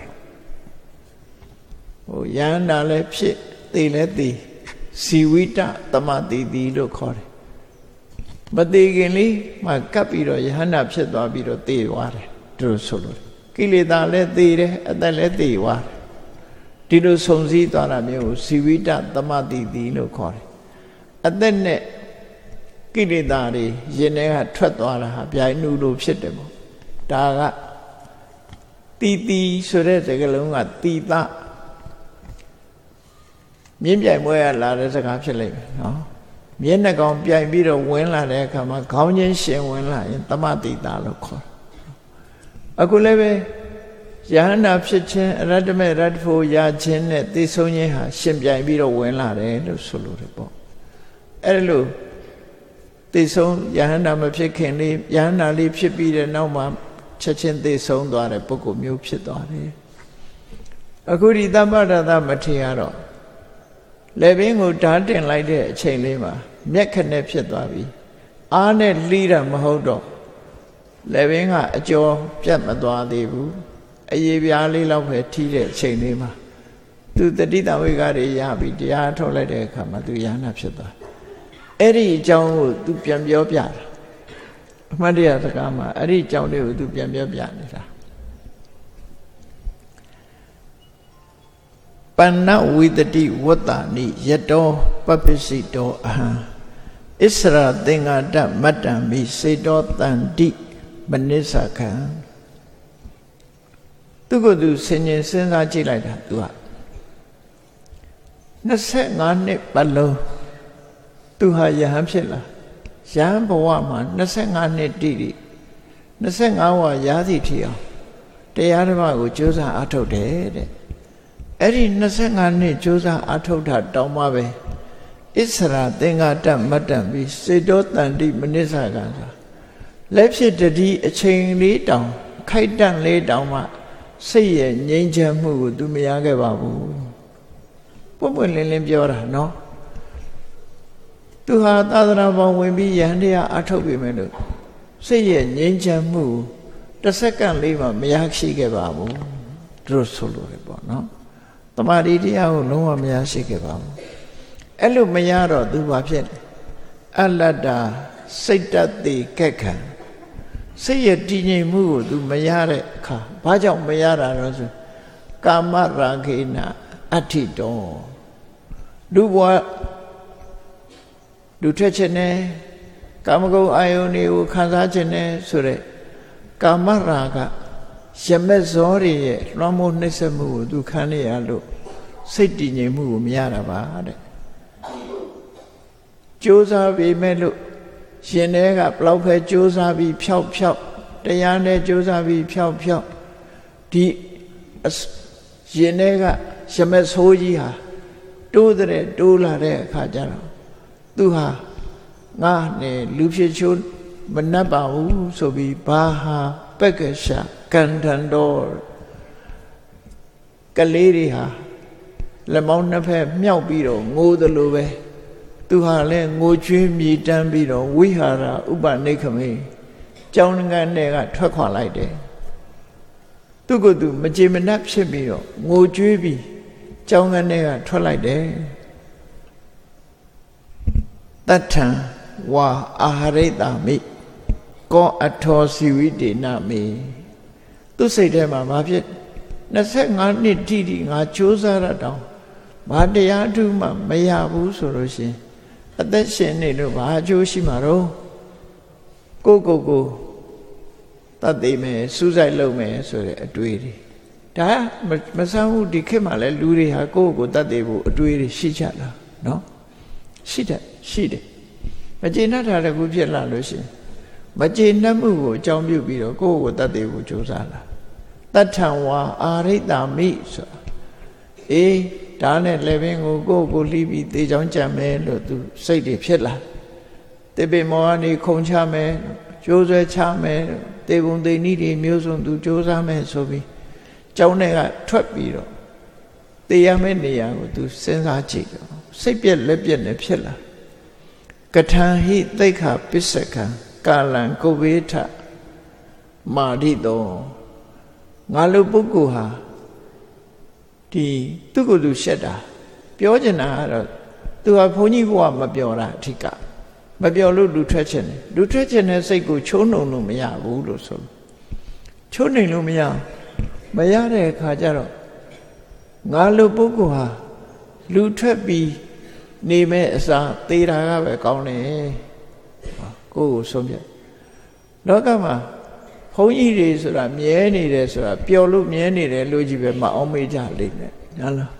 Speaker 2: ဟိုယဟန်နာလည်းဖြစ်သိလည်းသိဇီဝိတတမတိတိလို့ခေါ်တယ်မသိခင်လေးမှကပ်ပြီးတော့ယဟန်နာဖြစ်သွားပြီးတော့သိသွားတယ်သူတို့ဆိုလို့ကိလေသာလည်းသိတယ်အသက်လည်းသိသွားတယ်ဒီလိုဆုံစည်းသွားတာမျိုးကိုဇီဝိတတမတိတိလို့ခေါ်တယ်အသက်နဲ့ကိလေသာတွေရင်ထဲကထွက်သွားတာဟာဗျိုင်းနူလိုဖြစ်တယ်ပေါ့ဒါကတီတီဆိုတဲ့စကားလုံးကတီတမြင်းပြိုင်ပွဲရလာတဲ့စကားဖြစ်လိမ့်မယ်နော်မျက်နှာကောင်ပြိုင်ပြီးတော့ဝင်လာတဲ့အခါမှာခေါင်းချင်းရှင်ဝင်လာရင်တမတိတာလို့ခေါ်အခုလည်းပဲယဟန္တာဖြစ်ခြင်းအရတ္တမေရတ္တဖို့ရခြင်းနဲ့သိဆုံးခြင်းဟာရှင်ပြိုင်ပြီးတော့ဝင်လာတယ်လို့ဆိုလိုတယ်ပေါ့အဲ့လိုသိဆုံးယဟန္တာမဖြစ်ခင်လေးယဟန္တာလေးဖြစ်ပြီးတဲ့နောက်မှာချက်ချင်းသိဆုံးသွားတဲ့ပုဂ္ဂိုလ်မျိုးဖြစ်သွားတယ်အခုဒီသမ္ပဒသမထေရတော့လက်ပင်ကိုဓာတ်တင်လိုက်တဲ့အချိန်လေးမှာမျက်ခနဲ့ဖြစ်သွားပြီအားနဲ့လှီးတာမဟုတ်တော့လက်ပင်ကအကျော်ပြတ်မသွားသေးဘူးအရေးပြားလေးလောက်ပဲထိတဲ့အချိန်လေးမှာသူတတိတဝိကတွေရပြီတရားထုတ်လိုက်တဲ့အခါမှာသူရဟနာဖြစ်သွားအဲ့ဒီအကြောင်းကိုသူပြန်ပြောပြတာအမှတ်တရစကားမှာအဲ့ဒီအကြောင်းလေးကိုသူပြန်ပြောပြနေတာပဏ္ဏဝိတတိဝတ္တနိယတောပပ္ပစိတောအဟံဣစရသင်္ဃာတမတ္တံမိစေတောတန္တိမနစ္စခံသူကသူဆင်ញင်စဉ်းစားကြည့်လိုက်တာသူက25နှစ်ပတ်လုံးသူဟာယဟန်ဖြစ်လာယဟန်ဘဝမှာ25နှစ်တိတိ25ဝါရာသီထီအောင်တရားဓမ္မကိုကြိုးစားအားထုတ်တယ်တဲ့အဲ့ဒီ25နှစ်ကြိုးစားအားထုတ်တာတောင်းပါပဲဣစရာသင်္ဃာတမတ္တံပြီးစေတောတန္တိမနစ္စကံဆိုလက်ဖြစ်တတိအချိန်လေးတောင်ခိုက်တန့်လေးတောင်မှစိတ်ရဲ့ငြိမ်းချမ်းမှုကိုသူမရခဲ့ပါဘူးပွင့်ပွင့်လင်းလင်းပြောတာနော်သူဟာသာသနာပေါင်းဝင်ပြီးယဟန်တရားအထုတ်ပြီမယ်လို့စိတ်ရဲ့ငြိမ်းချမ်းမှုတစ်စက္ကန့်လေးမှမရရှိခဲ့ပါဘူးသူတို့ဆိုလို့ရပေါ့နော်တမာတိတရားကိုလုံးဝမရရှိခဲ့ပါဘူးအဲ့လိုမရတော့သူဘာဖြစ်လဲအလတ္တစိတ်တတိကက်ခံစိတ်ရဲ့တည်ငြိမ်မှုကိုသူမရတဲ့အခါဘာကြောင့်မရတာလဲဆိုကာမရာဂေနအဋ္ဌိတောလူဘဝလူထွက်ခြင်းနဲ့ကာမဂုဏ်အာယုန်တွေကိုခံစားခြင်းနဲ့ဆိုတဲ့ကာမရာဂရမက်ဇောတွေရဲ့လွှမ်းမိုးနှိမ့်ဆက်မှုကိုသူခံရလို့စိတ်တည်ငြိမ်မှုကိုမရတာပါတဲ့ကြိုးစားပေမဲ့လို့ရှင်တွေကဘလောက်ပဲကြိုးစားပြီးဖြောက်ဖြောက်တရားနဲ့ကြိုးစားပြီးဖြောက်ဖြောက်ဒီရှင်တွေကရမက်ဆိုးကြီးဟာတိုးတဲ့တိုးလာတဲ့အခါကျတော့သူဟာငါနဲ့လူဖြစ်ချိုးမနှက်ပါဘူးဆိုပြီးဘာဟာပက္ကရှာကန္တန်တော်ကလေးတွေဟာလက်မောင်းနှစ်ဖက်မြောက်ပြီးတော့ငိုသလိုပဲသူဟာလည်းငိုကြွေးမြည်တမ်းပြီးတော့ဝိဟာရဥပနိခမေကျောင်းငန်းတွေကထွက်ခွာလိုက်တယ်သူကသူမကြေမနက်ဖြစ်ပြီးတော့ငိုကြွေးပြီးကျောင်းငန်းတွေကထွက်လိုက်တယ်တထံဝါအာဟရိတမိကောအထောစီဝိတေနမိသူစိတ်ထဲမှာဘာဖြစ်25နှစ်တိတိငါကြိုးစားရတောင်ဘာတရားထုမှမရဘူးဆိုလို့ရှင်အသက်ရှင်နေလို့ဘာအကျိုးရှိမှာတော့ကိုကိုကိုတတ်သိမယ်စူးစိုက်လုပ်မယ်ဆိုတဲ့အတွေ့တွေဒါမဆန်းဘူးဒီခေတ်မှာလဲလူတွေဟာကိုကိုကိုတတ်သိဖို့အတွေ့တွေရှိကြလားနော်ရှိတယ်ရှိတယ်မကျေနပ်တာတကူဖြစ်လာလို့ရှင်မကျေနပ်မှုကိုအကြောင်းပြုပြီးတော့ကိုကိုကိုတတ်သိဖို့ကြိုးစားလာတထံဝါအာရိတမိဆိုအေးဒါနဲ့လည်းပင်ကိုကိုကိုကိုလှီးပြီးသေချောင်းကြံမယ်လို့သူစိတ်တွေဖြစ်လာတေပေမောကနေခုံချမယ်ကြိုးဆွဲချမယ်တေပုံတေနည်းတွေမျိုးစုံသူကြိုးစားမယ်ဆိုပြီးကျောင်းထဲကထွက်ပြီးတော့တေရမယ့်နေရာကိုသူစဉ်းစားကြည့်တော့စိတ်ပြက်လက်ပြက်နဲ့ဖြစ်လာကထံဟိသိက္ခာပစ္စကံကာလံကိုဝေထမာရိတောငါလိုပုဂ္ဂိုလ်ဟာဒီသူ့ကိုယ်သူရှက်တာပြောချင်တာကတော့သူဟာဘုန်းကြီးဘုရားမပြောတာအထစ်ကမပြောလို့လူထွက်ချင်တယ်လူထွက်ချင်တဲ့စိတ်ကိုချိုးနှုံလို့မရဘူးလို့ဆိုချိုးနှိမ်လို့မရမရတဲ့အခါကျတော့ငါလိုပုဂ္ဂိုလ်ဟာလူထွက်ပြီးနေမဲ့အစားသေတာကပဲကောင်းတယ်ကိုယ်ကိုဆုံးဖြတ်လောကမှာဘုန်းကြီးတွေဆိုတာမြဲနေတယ်ဆိုတာပျော်လို့မြဲနေတယ်လို့ကြီးပဲမအောင်မေးကြလိမ့်မယ်နော်လား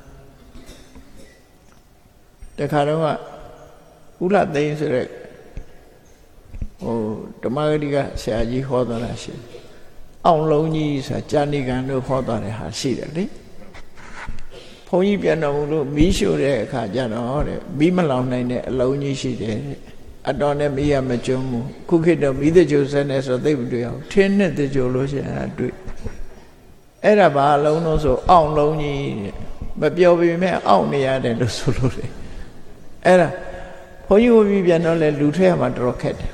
Speaker 2: တခါတော့ကဥလသိန်းဆိုတဲ့ဟိုဓမ္မဂတိကဆရာကြီးဟောတော်တာရှိအောင်လုံးကြီးဆိုတာကြာနေကန်လို့ဟောတော်တဲ့ဟာရှိတယ်လေဘုန်းကြီးပြန်တော်မူလို့မီးရှို့တဲ့အခါကျတော့တဲ့မီးမလောင်နိုင်တဲ့အလုံးကြီးရှိတယ်တဲ့အတော်နဲ့မီးရမကျွမ်းဘူးခုခေတ်တော့မီးတကြိုစက်နဲ့ဆိုသိပ်မတွေ့အောင်ထင်းနဲ့တကြိုလို့ရှိရင်အဲ့တွေ့အဲ့ဒါဘာလုံးလို့ဆိုအောင့်လုံးကြီးမပြောပေမဲ့အောင့်နေရတယ်လို့ဆိုလို့လေအဲ့ဒါဘုန်းကြီးဝပြီးပြန်တော့လေလူထဲမှာတော်တော်ခက်တယ်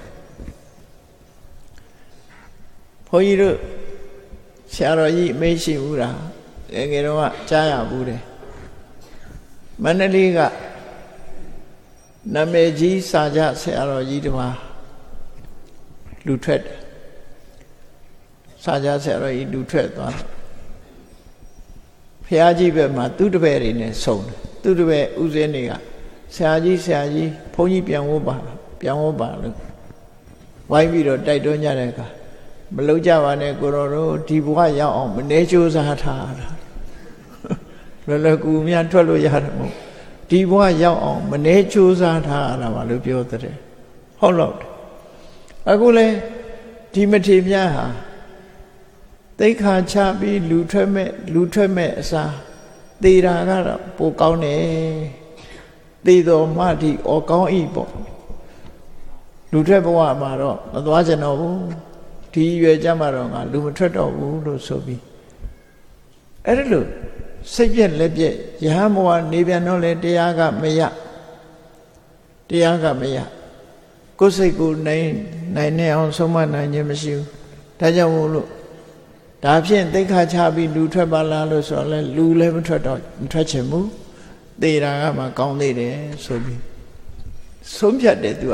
Speaker 2: ဘုန်းကြီးတို့ဆရာတော်ကြီးမေးရှိဘူးလားငယ်တော့ကကြားရဘူးတယ်မန္တလေးကနာမည်ကြီးစာကြဆရာတော်ကြီးတပါးလူထွက်တယ်စာကြဆရာတော်ကြီးလူထွက်သွားတယ်ဖះကြီးဘက်မှာသူ့တပည့်တွေနဲ့ဆုံတယ်သူ့တပည့်ဥစဉ်တွေကဆရာကြီးဆရာကြီးဘုန်းကြီးပြန်ဝတ်ပါပြန်ဝတ်ပါလို့ဝိုင်းပြီးတော့တိုက်တွန်းကြတဲ့အခါမလုံးကြပါနဲ့ကိုတော်တို့ဒီဘဝရောက်အောင်မနေကြိုးစားထားတာလွယ်လွယ်ကူမြန်ထွက်လို့ရတယ်မဟုတ်ဒီဘဝရောက်အောင်မနေကြိုးစားထားရတာပါလို့ပြောတဲ့ဟုတ်လို့အခုလေဒီမထေမြတ်ဟာသိခါချပြီးလူထွက်မဲ့လူထွက်မဲ့အစားသေတာကတော့ပိုကောင်းတယ်သေတော်မှဒီဩကောင်းဤပေါ့လူထွက်ဘဝမှာတော့မသွားကြတော့ဘူးဒီရွယ်ကြမှာတော့ငါလူမထွက်တော့ဘူးလို့ဆိုပြီးအဲ့ဒါလို့စိတ်ပြက်လက်ပြက်ယဟန်ဘဝနေပြန်တော့လေတရားကမရတရားကမရကိုယ်စိတ်ကိုနိုင်နိုင်နေအောင်ဆုံးမနိုင်ခြင်းမရှိဘူးဒါကြောင့်မို့လို့ဒါဖြင့်သိက္ခာချပြီးလူထွက်ပါလားလို့ဆိုတော့လေလူလည်းမထွက်တော့မထွက်ချင်ဘူးသေတာကမှကောင်းသေးတယ်ဆိုပြီးဆုံးဖြတ်တယ်သူက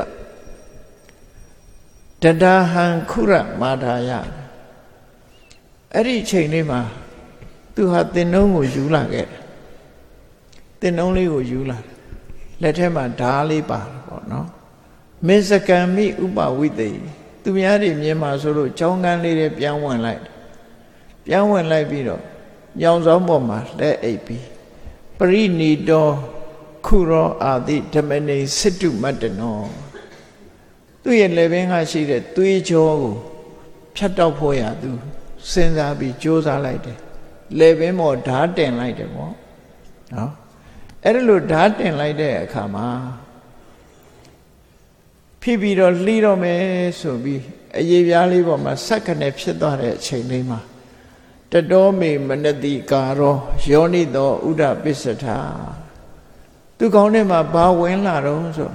Speaker 2: တတဟံခုရမာထာယအဲ့ဒီချိန်လေးမှာသူဟာသင်္နှုံးကိုယူလာခဲ့တယ်သင်္နှုံးလေးကိုယူလာလက်ထဲမှာဓားလေးပါတယ်ပေါ့နော်မေစကံမိဥပဝိသေသူများတွေမြင်မှာဆိုလို့ကြောင်းကန်းလေးတွေပြန်ဝင်လိုက်ပြန်ဝင်လိုက်ပြီးတော့ညောင်ဆောင်ပေါ်မှာလက်အိပ်ပြီးပရိနိတောခုရောအာတိဓမ္မနေစစ်တုမတ္တနောသူ့ရဲ့လက်ဘင်းကရှိတဲ့သွေးကြောကိုဖြတ်တောက်ဖို့ရသူစဉ်းစားပြီးကြိုးစားလိုက်တယ်လေပင်ပေါ်ဓာတ်တင်လိုက်တယ်ပေါ့နော်အဲ့ဒါလို့ဓာတ်တင်လိုက်တဲ့အခါမှာဖြစ်ပြီးတော့လှီးတော့မယ်ဆိုပြီးအရေးပြားလေးပေါ်မှာဆက်ခနဲ့ဖြစ်သွားတဲ့အချိန်လေးမှာတတောမေမနတိကာရောယောနိသောဥဒ္ဒပစ္စထာသူကောင်းထဲမှာဘာဝင်လာတော့ဆို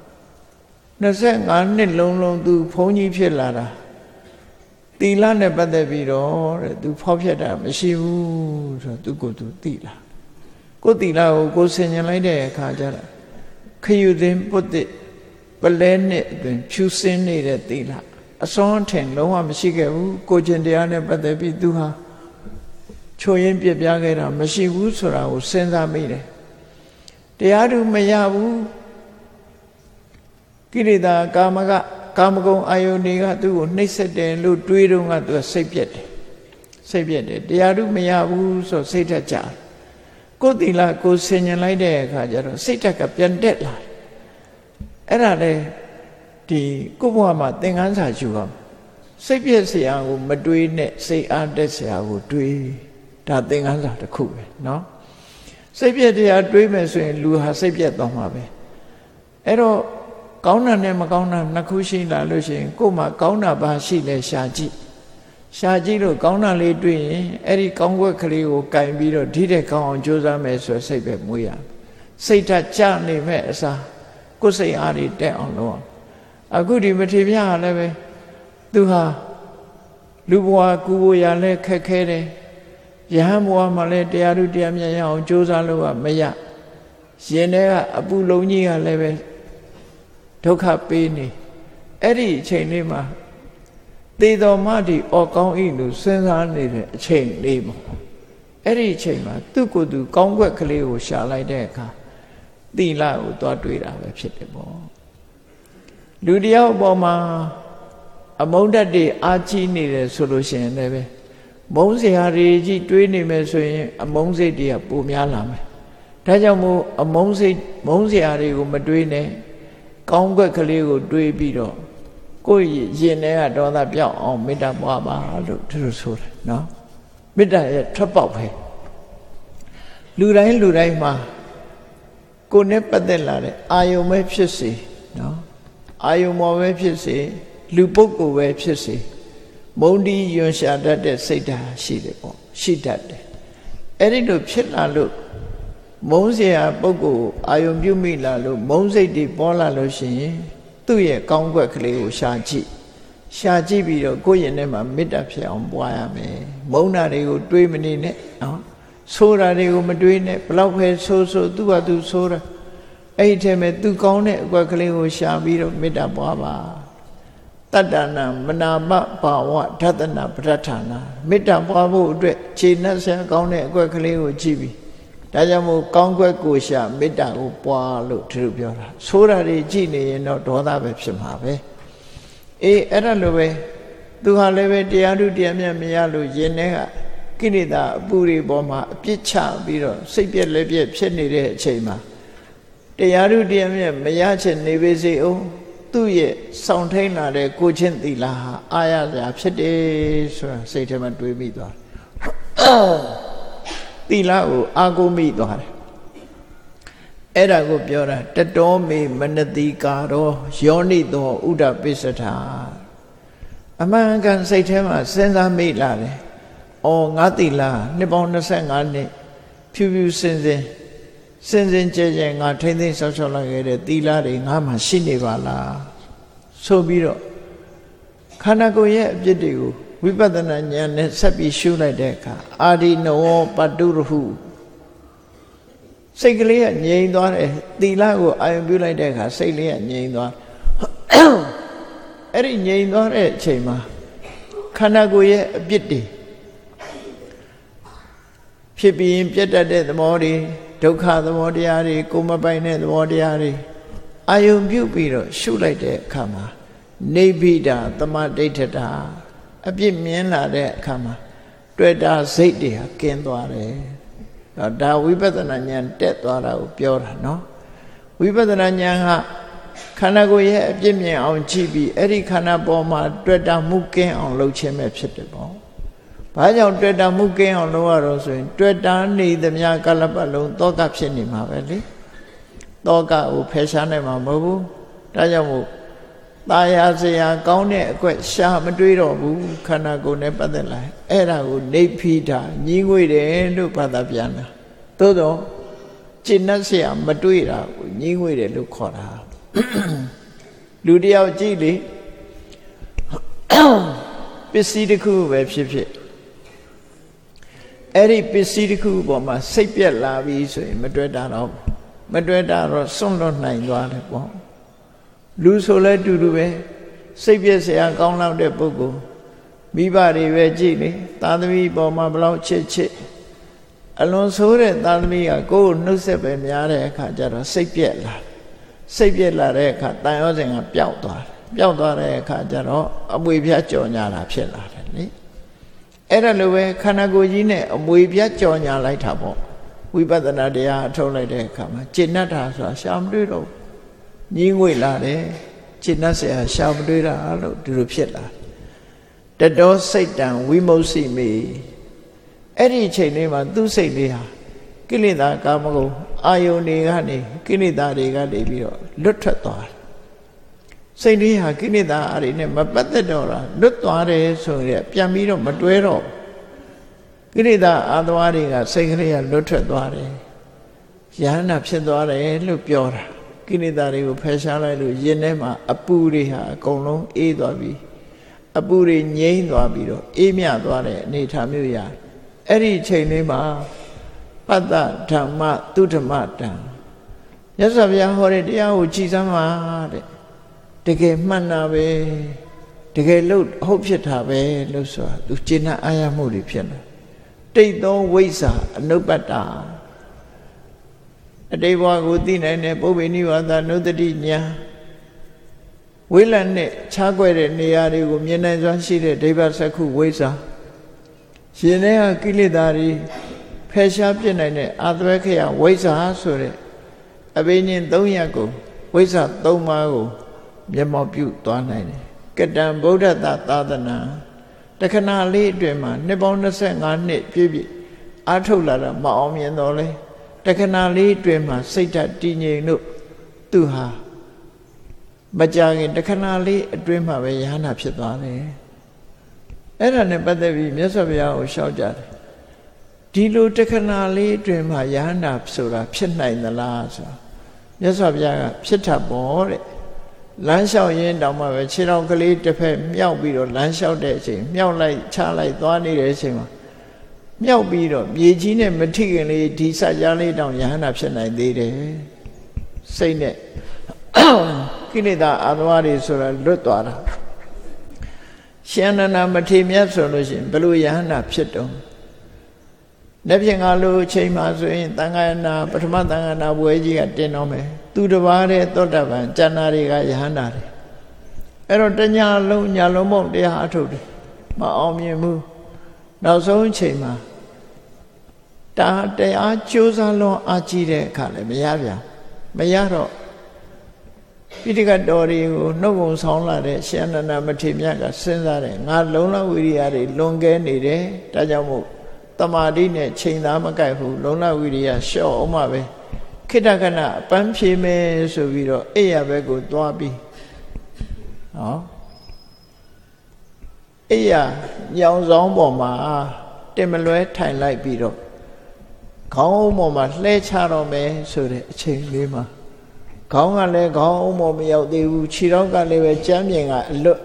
Speaker 2: 25နှစ်လုံးလုံးသူဘုန်းကြီးဖြစ်လာတာသီလနဲ့ပတ်သက်ပြီးတော့တဲ့သူဖောက်ဖျက်တာမရှိဘူးဆိုတော့သူကိုယ်သူသိလာကိုယ်သီလကိုကိုယ်ဆင်ញင်လိုက်တဲ့အခါကျတော့ခယူသင်ပုတ္တိပလဲနှစ်အတွင်ဖြူစင်းနေတဲ့သီလအစွမ်းထင်လုံးဝမရှိခဲ့ဘူးကိုကျင်တရားနဲ့ပတ်သက်ပြီးသူဟာချိုးရင်းပြပြခဲ့တာမရှိဘူးဆိုတာကိုစဉ်းစားမိတယ်တရားသူမရဘူးကိရိတာကာမကကာမဂုဏ်အာယုန်တွေကသူ့ကိုနှိပ်စက်တယ်လို့တွေးတော့ကသူစိတ်ပြက်တယ်စိတ်ပြက်တယ်တရားသူမရဘူးဆိုစိတ်ထက်ကြကိုယ်သီလကိုယ်ဆင်ញင်လိုက်တဲ့အခါကျတော့စိတ်ထက်ကပြန်တက်လာတယ်အဲ့ဒါလေဒီကိုယ့်ဘဝမှာသင်္ကန်းစာယူအောင်စိတ်ပြက်เสียကိုမတွေးနဲ့စိတ်အားတက်เสียကိုတွေးဒါသင်္ကန်းစာတစ်ခုပဲเนาะစိတ်ပြက်တရားတွေးမယ်ဆိုရင်လူဟာစိတ်ပြက်သွားမှာပဲအဲ့တော့ကောင်းတာနဲ့မကောင်းတာနှစ်ခုရှိလာလို့ရှိရင်ကိုယ်မှာကောင်းတာဘာရှိလဲရှာကြည့်ရှာကြည့်လို့ကောင်းတာလေးတွေ့ရင်အဲ့ဒီကောင်းကွက်ကလေးကိုကင်ပြီးတော့ဒီတဲ့ကောင်းအောင်ကြိုးစားမယ်ဆိုစိတ်ပဲမွေးရစိတ်ဓာတ်ကြနေမဲ့အစားကိုယ်စိတ်အားတွေတက်အောင်လုပ်အောင်အခုဒီမထေရဟာလည်းပဲသူဟာလူဘဝကူဘဝရလဲခက်ခဲတယ်ယဟန်ဘဝမှာလည်းတရားသူတရားမြတ်ရအောင်ကြိုးစားလို့ကမရရှင်တွေကအပူလုံးကြီးကလည်းပဲဒုက္ခပေးနေအဲ့ဒီအချိန်လေးမှာသေတော်မှဒီအော်ကောင်းဤလို့စဉ်းစားနေတဲ့အချိန်လေးပေါ့အဲ့ဒီအချိန်မှာသူ့ကိုယ်သူကောင်းကွက်ကလေးကိုရှာလိုက်တဲ့အခါသီလကိုသွားတွေးတာပဲဖြစ်တယ်ပေါ့လူတယောက်အပေါ်မှာအမုန်းတတ်တွေအာကြီးနေတယ်ဆိုလို့ရှိရင်လည်းပဲမုန်းစရာတွေကြီးတွေးနေမယ်ဆိုရင်အမုန်းစိတ်တွေကပိုများလာမယ်ဒါကြောင့်မို့အမုန်းစိတ်မုန်းစရာတွေကိုမတွေးနဲ့ကောင်းကွက်ကလေးကိုတွေးပြီးတော့ကိုယ့်ရင်ထဲကဒေါသပြောက်အောင်မေတ္တာပွားပါလို့သူတို့ဆိုတယ်နော်မေတ္တာရဲ့ထွက်ပေါက်ပဲလူတိုင်းလူတိုင်းမှာကိုယ်နဲ့ပတ်သက်လာတဲ့အာယုံပဲဖြစ်စေနော်အာယုံမောပဲဖြစ်စေလူပုဂ္ဂိုလ်ပဲဖြစ်စေမုန်းတီးယွန်ရှာတတ်တဲ့စိတ်ဓာတ်ရှိတယ်ပေါ့ရှိတတ်တယ်အဲ့ဒီလိုဖြစ်လာလို့မုန်းเสียပုဂ္ဂိုလ်အာယုံပြုမိလာလို့မုန်းစိတ်တွေပေါ်လာလို့ရှိရင်သူ့ရဲ့ကောင်းကွက်ကလေးကိုရှာကြည့်ရှာကြည့်ပြီးတော့ကိုယ့်ရင်ထဲမှာမေတ္တာဖြစ်အောင်ပွားရမယ်မုန်းတာတွေကိုတွေးမနေနဲ့နော်ဆိုးတာတွေကိုမတွေးနဲ့ဘလောက်ပဲဆိုးဆိုးသူ့ဟာသူဆိုးတာအဲ့ဒီထဲမှာသူကောင်းတဲ့အကွက်ကလေးကိုရှာပြီးတော့မေတ္တာပွားပါတတ္တနာမနာမဘာဝဓတနာပဋ္ဌာနာမေတ္တာပွားဖို့အတွက်ခြေနဲ့ဆရာကောင်းတဲ့အကွက်ကလေးကိုကြည့်ပြီးဒါကြောင့်မို့ကောင်းကွက်ကိုရှာမေတ္တာကိုပွားလို့သူတို့ပြောတာဆိုးတာတွေကြည့်နေရင်တော့ဒေါသပဲဖြစ်မှာပဲအေးအဲ့ဒါလိုပဲသူဟာလည်းပဲတရားထုတရားမြတ်မရလို့ယင်ထဲကကိလေသာအပူတွေပေါ်မှာအပြစ်ချပြီးတော့စိတ်ပြက်လက်ပြက်ဖြစ်နေတဲ့အချိန်မှာတရားထုတရားမြတ်မရချင်နေပါစေအောင်သူ့ရဲ့စောင့်ထိန်လာတဲ့ကိုချင်းသီလဟာအာရစရာဖြစ်တယ်ဆိုတာစိတ်ထဲမှာတွေးမိသွားတယ်သီလကိုအာကိုမိသွားတယ်အဲ့ဒါကိုပြောတာတတောမေမနတိကာရောယောနိသောဥဒ္ဒပိစ္ဆထာအမှန်ကန်စိတ်ထဲမှာစဉ်းစားမိလာတယ်။အော်ငါသီလနှစ်ပေါင်းနှစ်ဆယ့်ငါးနှစ်ဖြူဖြူစင်စင်စင်စင်ကြဲကြဲငါထိမ့်သိမ့်ဆောက်ရှောက်လိုက်ခဲ့တဲ့သီလတွေငါမှရှိနေပါလားဆိုပြီးတော့ခန္ဓာကိုယ်ရဲ့အပြစ်တွေကိုဝိပဿနာဉာဏ်နဲ့ဆက်ပြီးရှုလိုက်တဲ့အခါအာဒီနဝပတုရဟုစိတ်ကလေးကငြိမ်သွားတယ်သီလကိုအာရုံပြုလိုက်တဲ့အခါစိတ်လေးကငြိမ်သွားအဲ့ဒီငြိမ်သွားတဲ့အချိန်မှာခန္ဓာကိုယ်ရဲ့အပြစ်တွေဖြစ်ပြီးရင်ပြတ်တတ်တဲ့သဘောတွေဒုက္ခသဘောတရားတွေကိုမပိုင်တဲ့သဘောတရားတွေအာယုံပြုပြီးတော့ရှုလိုက်တဲ့အခါမှာနိဗ္ဗိဒာသမဒိဋ္ဌတာအပြစ်မြင်လာတဲ့အခါမှာတွေ့တာစိတ်တွေဟာကင်းသွားတယ်ဒါဝိပဿနာဉာဏ်တက်သွားတာကိုပြောတာနော်ဝိပဿနာဉာဏ်ဟာခန္ဓာကိုယ်ရဲ့အပြစ်မြင်အောင်ကြည့်ပြီးအဲ့ဒီခန္ဓာပေါ်မှာတွေ့တာမှုကင်းအောင်လုပ်ခြင်းပဲဖြစ်တယ်ပေါ့ဘာကြောင့်တွေ့တာမှုကင်းအောင်လုပ်ရတော့ဆိုရင်တွေ့တာနေသမျှကလပတ်လုံးတောကဖြစ်နေမှာပဲလေတောကကိုဖယ်ရှားနိုင်မှာမဟုတ်ဘူးဒါကြောင့်မို့ตาရစရာကောင်းတဲ့အကွက်ရှာမတွေးတော့ဘူးခန္ဓာကိုယ်နဲ့ပတ်သက်လာအဲ့ဒါကိုနေဖိတာညီးငွေတယ်လို့ဘာသာပြန်တာသို့တော့ကျင့်တ်စရာမတွေးတာကိုညီးငွေတယ်လို့ခေါ်တာလူတယောက်ကြည့်လေပစ္စည်းတစ်ခုပဲဖြစ်ဖြစ်အဲ့ဒီပစ္စည်းတစ်ခုပေါ်မှာစိတ်ပြက်လာပြီဆိုရင်မတွေ့တာတော့မတွေ့တာတော့စွန့်လွတ်နိုင်သွားတယ်ပေါ့လူဆိုလဲတူတူပဲစိတ်ပြည့်စရာကောင်းလောက်တဲ့ပုဂ္ဂိုလ်မိဘတွေပဲကြည့်လေသာသမီပေါ်မှာဘလောက်ချစ်ချစ်အလွန်ဆိုးတဲ့သာသမီကကိုယ်ကိုနှုတ်ဆက်ပဲများတဲ့အခါကျတော့စိတ်ပြည့်လာစိတ်ပြည့်လာတဲ့အခါတန်ရောစဉ်ကပျောက်သွားတယ်ပျောက်သွားတဲ့အခါကျတော့အမွေပြားကြော်ညာတာဖြစ်လာတယ်လေအဲ့ဒါလိုပဲခန္ဓာကိုယ်ကြီးနဲ့အမွေပြားကြော်ညာလိုက်တာပေါ့ဝိပဿနာတရားအထုတ်လိုက်တဲ့အခါမှာကျင့်တတ်တာဆိုတာရှာမတွေ့တော့ညီးငွေလာတယ်ကျင့်တတ်เสียရှာမတွေ့တာလို့ဒီလိုဖြစ်လာတတောစိတ်တံဝိမု सी မေအဲ့ဒီအချိန်လေးမှာသူ့စိတ်လေးဟာကိလေသာကာမဂုဏ်အာယုန်တွေကနေကိလေသာတွေကနေပြီးတော့လွတ်ထွက်သွားတယ်စိတ်လေးဟာကိလေသာအတွေနဲ့မပတ်သက်တော့တာလွတ်သွားတယ်ဆိုရင်ပြန်ပြီးတော့မတွဲတော့ကိလေသာအာသဝါတွေကစိတ်ကလေးကလွတ်ထွက်သွားတယ်ယန္နာဖြစ်သွားတယ်လို့ပြောတာကိလေသာတွေကိုဖယ်ရှားလိုက်လို့ယင်ထဲမှာအပူတွေဟာအကုန်လုံးအေးသွားပြီအပူတွေငြိမ်းသွားပြီးတော့အေးမြသွားတဲ့အနေထားမျိုးရအဲ့ဒီအချိန်လေးမှာပတ္တဓမ္မသူဓမ္မတံမြတ်စွာဘုရားဟောတဲ့တရားကိုကြည်စမ်းပါတဲ့တကယ်မှန်တာပဲတကယ်လို့ဟုတ်ဖြစ်တာပဲလို့ဆိုတာသူကျင့်အာရမှုတွေဖြစ်တယ်တိတ်သောဝိဇ္ဇာအနုပ္ပတ္တအတိတ်ဘဝကိုသိနိုင်တဲ့ပုဗ္ဗေနိဝါဒနုတ္တိညာဝိလတ်နဲ့ခြားကွယ်တဲ့နေရာတွေကိုမြင်နိုင်စွာရှိတဲ့ဒိဗ္ဗစက္ခုဝိဇ္ဇာရှင်တဲ့ကိလေသာတွေဖယ်ရှားပြစ်နိုင်တဲ့အာသဝခေယဝိဇ္ဇာဆိုတဲ့အဘိညာဉ်သုံးရပ်ကိုဝိဇ္ဇာသုံးပါးကိုမျက်မှောက်ပြုသွားနိုင်တယ်ကတံဗုဒ္ဓတသာသနာတခဏလေးအတွင်းမှာနှစ်ပေါင်းနှစ်ဆယ့်ငါးနှစ်ပြည့်ပြည့်အားထုတ်လာတာမအောင်မြင်တော့လဲတခဏလေးအတွင်းမှာစိတ်ဓာတ်တည်ငြိမ်လို့သူဟာမကြခင်တခဏလေးအတွင်းမှာပဲယဟန္တာဖြစ်သွားတယ်အဲ့ဒါနဲ့ပတ်သက်ပြီးမြတ်စွာဘုရားကိုလျှောက်ကြတယ်ဒီလိုတခဏလေးအတွင်းမှာယဟန္တာဆိုတာဖြစ်နိုင်သလားဆိုတာမြတ်စွာဘုရားကဖြစ်တတ်ပေါ့တဲ့လမ်းလျှောက်ရင်းတောင်မှပဲခြေထောက်ကလေးတစ်ဖက်မြောက်ပြီးတော့လမ်းလျှောက်တဲ့အချိန်မြောက်လိုက်ချလိုက်သွားနေတဲ့အချိန်မှာမြောက်ပြီးတော့မြေကြီးနဲ့မထိခင်လေးဒီစကြားလေးတောင်ယဟန္တာဖြစ်နိုင်သေးတယ်စိတ်နဲ့ကိလေသာအာသဝတွေဆိုတာလွတ်သွားတာရှင်အနန္ဒမထေရမြတ်ဆိုလို့ရှိရင်ဘယ်လိုယဟန္တာဖြစ်တော့လက်ဖြင့်ငါလိုအချိန်မှဆိုရင်သံဃာနာပထမသံဃာနာဘွယ်ကြီးကတင်တော့မယ်သူတပါးတဲ့သောတပန်ကျန်နာတွေကယဟန္တာတွေအဲ့တော့တညာလုံးညာလုံးမုံတရားအထုတ်တယ်မအောင်မြင်ဘူးနောက်ဆုံးအချိန်မှာတာတရားကြိုးစားလွန်အားကြီးတဲ့အခါလည်းမရပြန်မရတော့ပိဋကတ်တော်တွေကိုနှုတ်ကုံဆောင်လာတဲ့ရှင်အနန္ဒမထေရမြတ်ကစဉ်းစားတယ်ငါလုံလဝိရိယတွေလွန်ကဲနေတယ်ဒါကြောင့်မို့တမာတိနဲ့ချိန်သားမကိုက်ဘူးလုံလဝိရိယလျှော့အောင်မှပဲခိတ္တကနအပန်းဖြေမယ်ဆိုပြီးတော့အိယာဘက်ကိုသွားပြီးဟောအိယာညောင်ဆောင်ပေါ်မှာတင်မလွဲထိုင်လိုက်ပြီးတော့ခေါင်းပေါ်မှာလှဲချတော့မယ်ဆိုတဲ့အချိန်လေးမှာခေါင်းကလည်းခေါင်းပေါ်မရောက်သေးဘူးခြေထောက်ကလည်းပဲကြမ်းပြင်ကအလွတ်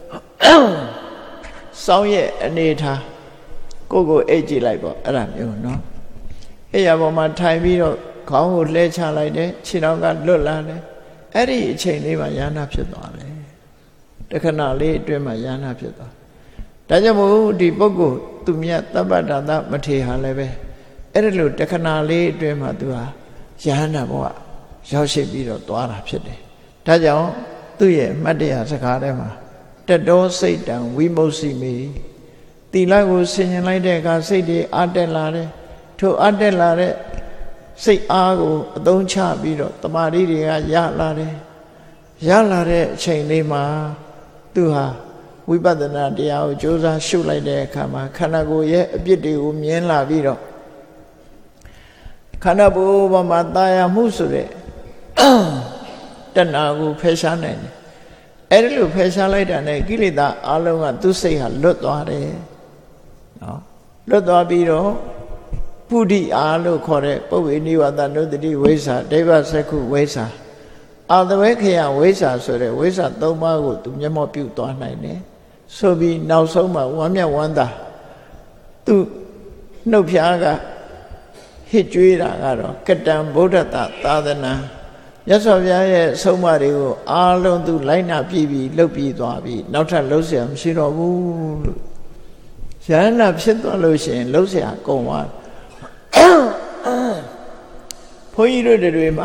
Speaker 2: စောင်းရဲ့အနေထားကိုကိုအိတ်ကြည့်လိုက်ပေါ့အဲ့ဒါမျိုးနော်အဲ့ရပေါ်မှာထိုင်ပြီးတော့ခေါင်းကိုလှဲချလိုက်တယ်ခြေထောက်ကလွတ်လာတယ်အဲ့ဒီအချိန်လေးမှာယန္နာဖြစ်သွားတယ်တခဏလေးအတွင်းမှာယန္နာဖြစ်သွားဒါကြောင့်မို့ဒီပုဂ္ဂိုလ်သူမြတ်သဗ္ဗဒါသမထေရဟာလည်းပဲအဲ့ဒီလိုတခဏလေးအတွင်းမှာသူဟာယန္နာဘဝရောက်ရှိပြီးတော့သွားတာဖြစ်တယ်ဒါကြောင့်သူ့ရဲ့အမှတ်တရစကားထဲမှာတတောစိတ်တံဝိမု സ്സി မိသီလကိုဆင်ញင်လိုက်တဲ့အခါစိတ်တွေအားတက်လာတယ်ထိုအားတက်လာတဲ့စိတ်အားကိုအသုံးချပြီးတော့တမာတိတွေကရလာတယ်ရလာတဲ့အချိန်လေးမှာသူဟာဝိပဿနာတရားကိုကြိုးစားရှုလိုက်တဲ့အခါမှာခန္ဓာကိုယ်ရဲ့အပြစ်တွေကိုမြင်လာပြီးတော့ခန္ဓာဘဝမှာတာယာမှုဆိုတဲ့တဏှာကိုဖယ်ရှားနိုင်တယ်အဲ့ဒီလိုဖယ်ရှားလိုက်တာနဲ့ကိလေသာအလုံးကသူ့စိတ်ဟာလွတ်သွားတယ်နော်လွတ်သွားပြီးတော့ပုဒိအာလို့ခေါ်တဲ့ပုဗ္ဗေနိဝါဒနုတ္တိဝိဇ္ဇာဒိဗ္ဗစက္ခုဝိဇ္ဇာအာသဝေခယဝိဇ္ဇာဆိုတဲ့ဝိဇ္ဇာသုံးပါးကိုသူမျက်မှောက်ပြုသွားနိုင်တယ်ဆိုပြီးနောက်ဆုံးမှာဝမ်းမြတ်ဝမ်းသာသူနှုတ်ဖျားကဟစ်ကြွေးတာကတော့ကတံဗုဒ္ဓတသာသနာမြတ်စွာဘုရားရဲ့ဆုံးမတွေကိုအားလုံးသူလိုက်နာပြည့်ပြီးလှုပ်ပြီးသွားပြီးနောက်ထပ်လှုပ်เสียမရှိတော့ဘူးလို့ယန္နာဖြစ်သွားလို့ရှိရင်လှုပ်เสียကုန်သွားဘုန်းကြီးတို့တွေမှာ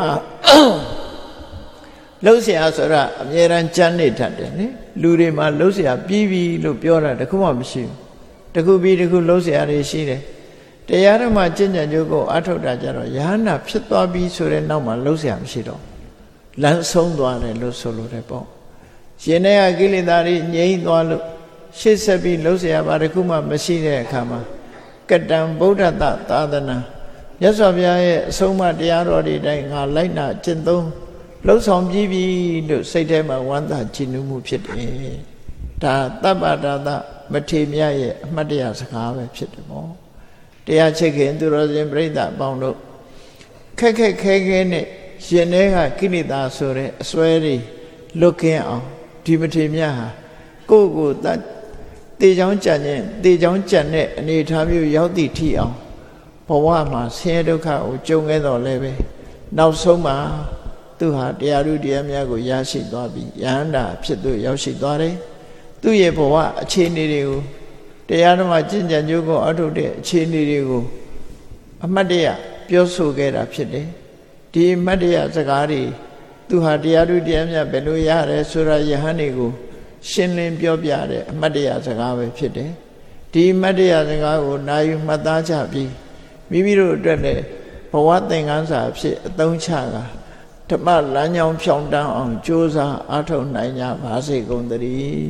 Speaker 2: လှုပ်เสียဆိုတာအမြဲတမ်းကြမ်းနေတတ်တယ်နိလူတွေမှာလှုပ်เสียပြီးပြီလို့ပြောတာတခုမှမရှိဘူးတခုပြီးတခုလှုပ်เสียတွေရှိတယ်တရားဓမ္မကျင့်ကြံကြိုးကိုအထောက်တာကြတော့ယဟန္တာဖြစ်သွားပြီဆိုတဲ့နောက်မှာလှုပ်เสียမရှိတော့လမ်းဆုံးသွားတယ်လို့ဆိုလိုတယ်ပေါ့ရှင်တဲ့ကိလေသာတွေငြိမ်းသွားလို့ရှေ့ဆက်ပြီးလှုပ်เสียပါတခုမှမရှိတဲ့အခါမှာကတံဗုဒ္ဓတသာသနာမြတ်စွာဘုရားရဲ့အဆုံးအမတရားတော်တွေတိုင်းငါလိုက်နာကျင့်သုံးလှုပ်ဆောင်ပြီးပြီလို့စိတ်ထဲမှာဝမ်းသာကြည်နူးမှုဖြစ်တယ်ဒါသဗ္ဗဒါသမထေရမြတ်ရဲ့အမှတ်တရစကားပဲဖြစ်တယ်ပေါ့တရားချစ်ခင်သူတော်စင်ပြိဿအပေါင်းတို့ခက်ခက်ခဲခဲနဲ့ရှင်ထဲကကိလေသာဆိုတဲ့အစွဲတွေလွတ်ကင်းအောင်ဒီမထေရမြတ်ဟာကိုယ့်ကိုယ်တေချောင်းကြံ့ခြင်းတေချောင်းကြံ့တဲ့အနေအထားမျိုးရောက်သည့်ထိအောင်ဘဝမှာဆင်းရဲဒုက္ခကိုကြုံခဲ့တော့လည်းပဲနောက်ဆုံးမှာသူဟာတရားဓုတရားများကိုရရှိသွားပြီးယဟန္တာဖြစ်သူရောက်ရှိသွားတယ်သူ့ရဲ့ဘဝအခြေအနေတွေကိုတရားဓမ္မကျင့်ကြံကြိုးကိုအထုတ်တဲ့အခြေအနေတွေကိုအမှတ်တရပြောဆိုခဲ့တာဖြစ်တယ်ဒီအမှတ်တရစကားတွေသူဟာတရားဓုတရားများဘယ်လိုရတယ်ဆိုတာယဟန်တွေကိုရှင်းလင်းပြောပြတဲ့အမှတ်တရစကားပဲဖြစ်တယ်ဒီအမှတ်တရစကားကိုနာယူမှတ်သားကြပြီးမိမိတို့အတွက်လည်းဘဝသင်ခန်းစာဖြစ်အသုံးချတာဓမ္မလမ်းကြောင်းဖြောင်းတန်းအောင်ကြိုးစားအားထုတ်နိုင်ကြပါစေကုန်သတည်း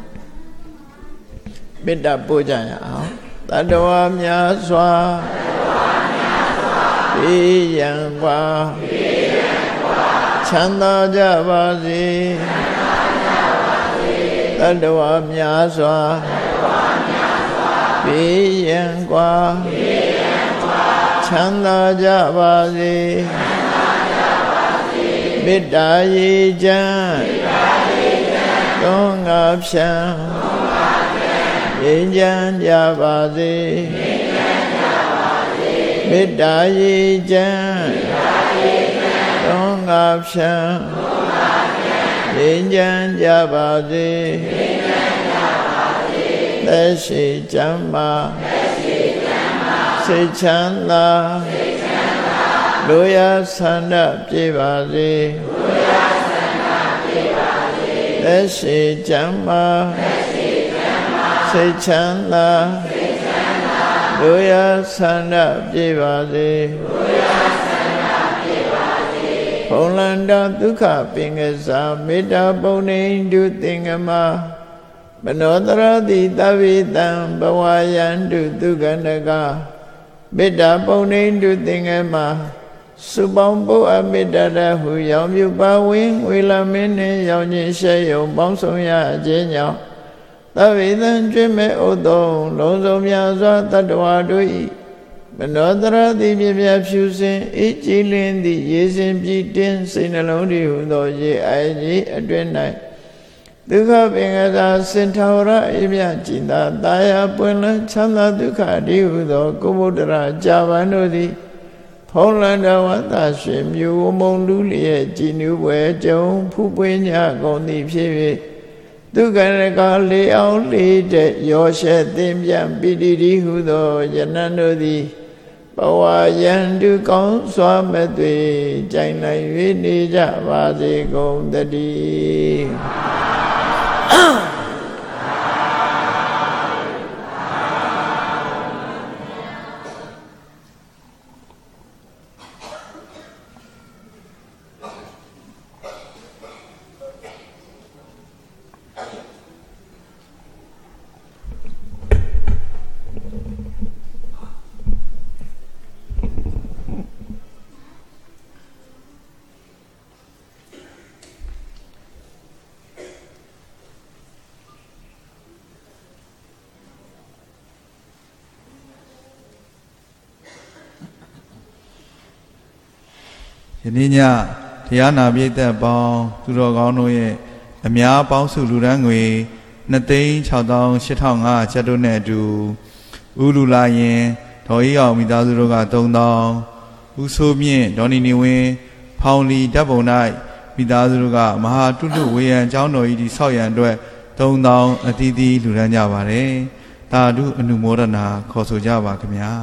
Speaker 2: မေတ္တာပို့ကြရအောင်တတ္တဝါများစွာဘေးရန်ကွာချမ်းသာကြပါစေတတ္တဝါများစွာဘေးရန်ကွာချမ်းသာကြပါစေမေတ္တာရေချမ်းသုံးငါဖြံငြိမ်းချမ်းကြပါစေမေတ္တာရေချမ်းသုံးငါဖြံငြိမ်းချမ်းကြပါစေသက်ရှိချမ်းသာစိတ်ချမ်းသာလူရဆန္ဒပြေပါစေသက်ရှိချမ်းသာစိတ်ချမ်းသာလူရဆန္ဒပြေပါစေဘုံလန္တဒုက္ခပင်ကစားမေတ္တာပုံနေတုသင်္ကမမနောတရတိသဗ္ဗေတံဘဝယန္တုဒုက္ခနကမေတ္တာပုံနေတုသင်္ကမစုပေါင်းပုအမေတ္တာတဟုရောင်မြူပါဝင်ဝေလမင်းနှင့်ရောင်ခြင်းရှဲယုံပေါင်းဆောင်ရခြင်းကြောင့်သဗ္ဗေတံကျွင့်မဲ့ဥသောလုံးစုံများစွာတတ္တဝါတို့၏မနောတရတိပြပြဖြူစင်အေးကြည်လင်းသည့်ရေစင်ပြည့်တင်းစိတ်နှလုံးတည်ဟုသောရေအိုင်ကြီးအတွင်၌ဒုက္ခပင်ကသာစင်ထာဝရအေးမြကြည်သာတာယာပွင့်လန်းချမ်းသာဒုက္ခတည်ဟုသောကုဗုဒ္ဓရာကြာပန်တို့သည်ဖုံးလန္တဝတ္တရွှေမြူမုံလူလျက်ကြည်နူးပွဲကြုံဖူးပွင့်ညကုန်သည်ဖြစ်၍ဒုက္ခရကလေးအောင်လေးတဲ့ရောရှဲသင်ပြန်ပိတိတိဟုသောယနန္တို့သည်ဘဝယန္တုကောင်းစွာမဲ့သွေကြိုင်နိုင်၍နေကြပါစေကုန်တည်း
Speaker 1: ယနေ့ညတရားနာပိဋကပေါင်းသူတော်ကောင်းတို့ရဲ့အများပေါင်းစုလူဒန်းငွေနှစ်သိန်းခြောက်သောင်းရှစ်ထောင်ငါးရာကျပ်တို့နဲ့အတူဥလူလာရင်ဒေါ်အေးအောင်မိသားစုတို့ကသုံးသောင်းဥဆိုးမြင့်ဒေါ်နီနီဝင်းဖောင်လီဓာတ်ပုံ၌မိသားစုတို့ကမဟာတုတုဝေယံကျောင်းတော်ဤတိဆောက်ရန်အတွက်သုံးသောင်းအသီးသီးလူဒန်းကြပါတယ်တာဓုအနုမောဒနာခေါ်ဆိုကြပါခင်ဗျာ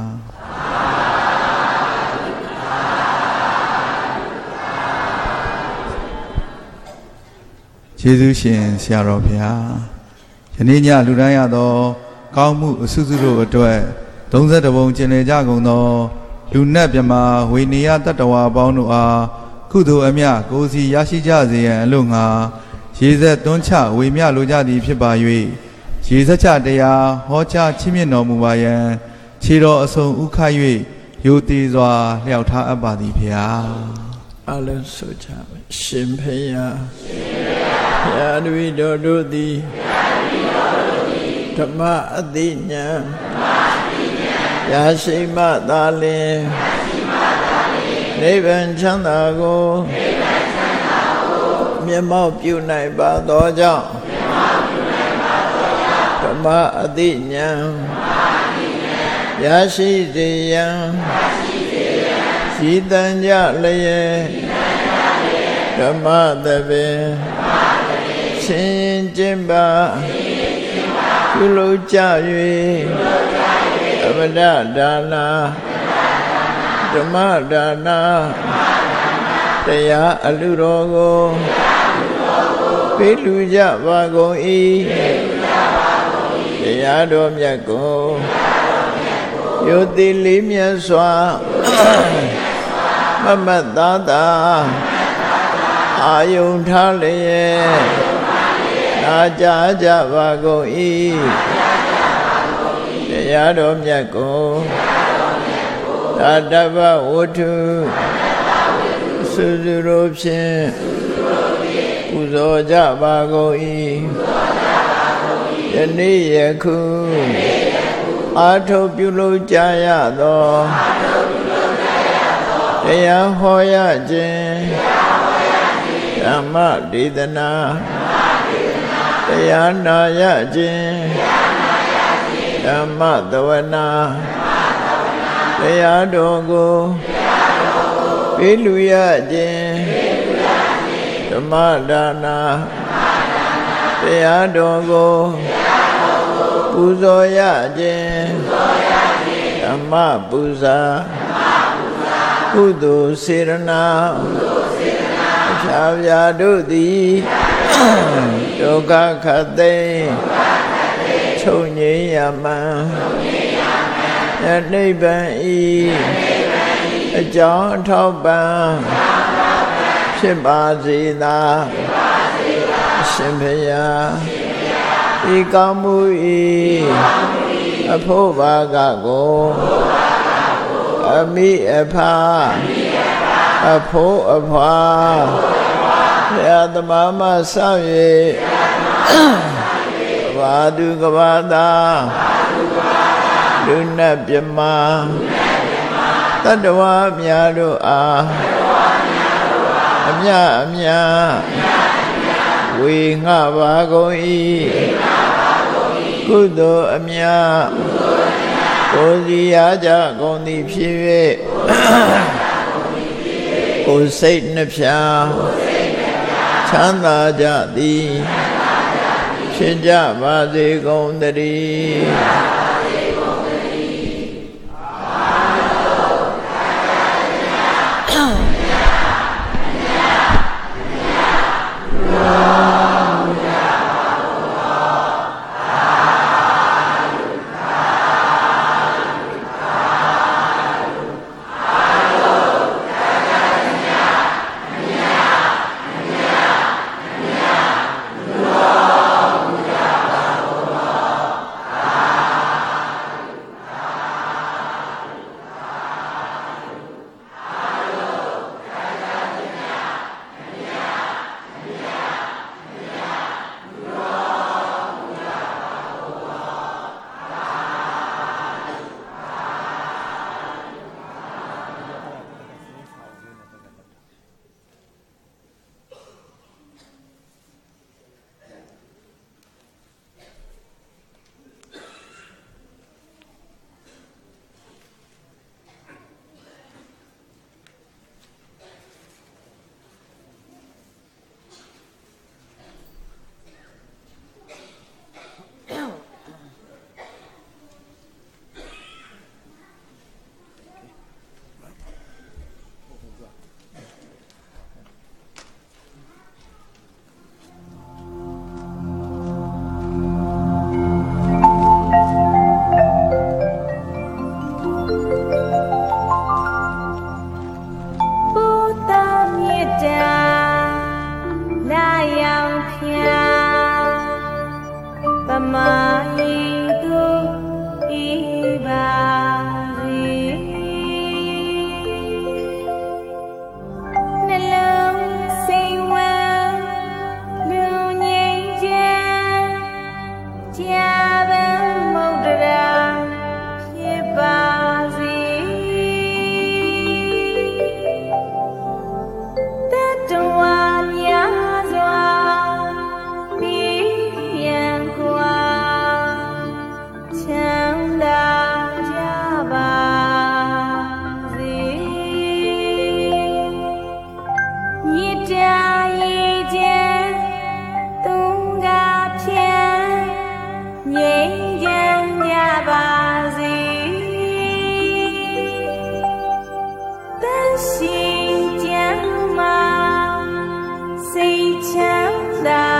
Speaker 1: ယေရှုရှင်ဆရာတော်ဘုရားယနေ့ညလူတိုင်းရသောကောင်းမှုအစုစုတို့အတွက်သုံးဆယ်ပုံကျင်လည်ကြကုန်သောလူနတ်မြမဝေနေယတတ္တဝါပေါင်းတို့အားကုသိုလ်အမြကိုယ်စီရရှိကြစေရန်အလို့ငါရေဆက်သွန်းချဝေမျှလိုကြသည်ဖြစ်ပါ၍ရေဆက်ချတရားဟောကြားချီးမြှင့်တော်မူပါယံခြေတော်အစုံဥခ၍ယိုသေးစွာလျှောက်ထားအပ်ပါသည်ဘုရား
Speaker 2: အလုံးစုကြပါရှင်ဘုရားဘုရားတပည့်တော်တို့သည်ဓမ္မအသိဉာဏ်ရရှိမှသာလျှင်နိဗ္ဗာန်ချမ်းသာကိုမျက်မှောက်ပြုနိုင်ပါသောကြောင့်ဓမ္မအသိဉာဏ်ရရှိစေရန်ရည်တန်ကြလျက်ဓမ္မသဘင်ရှင်ရင်ကျင့်ပါပြုလုပ်ကြ၍သမဒဒါနာဓမ္မဒါနာတရားအလူတော်ကိုပေးလူကြပါကုန်၏တရားတော်မြတ်ကိုယုတိလေးမြတ်စွာမမတ်သားသာအာယုန်ထားလျက်နာကြားကြပါကုန်၏တရားတော်မြတ်ကိုယ Adaba Wotu Suzuropshin Uzoja Bagoi Yeni Yaku Ato Pulo Jaya Do Daya Hoya Jin Dhamma Didana Daya Naya Jin Dhamma Dhavana Daya Dogo Piluya Jin Dhamma Dana Daya Dogo Puzoya Jin Dhamma Puza Kudu Sirana Chavya Dudi Yoga Kate Chonye Yama Niban E John Tauban Shibazida Shimpaya Ikamu E Apobagago Ami Apa Apo Apa Yadamama Savi Vadu Gavada Luna Pyama Tadwa Myadu A Amya Amya Winga Vagoi Kudo Amya Kozi Aja Kondi Pive Kosei Nepya Chanda Jadi Shija Vadi Gondari
Speaker 3: Da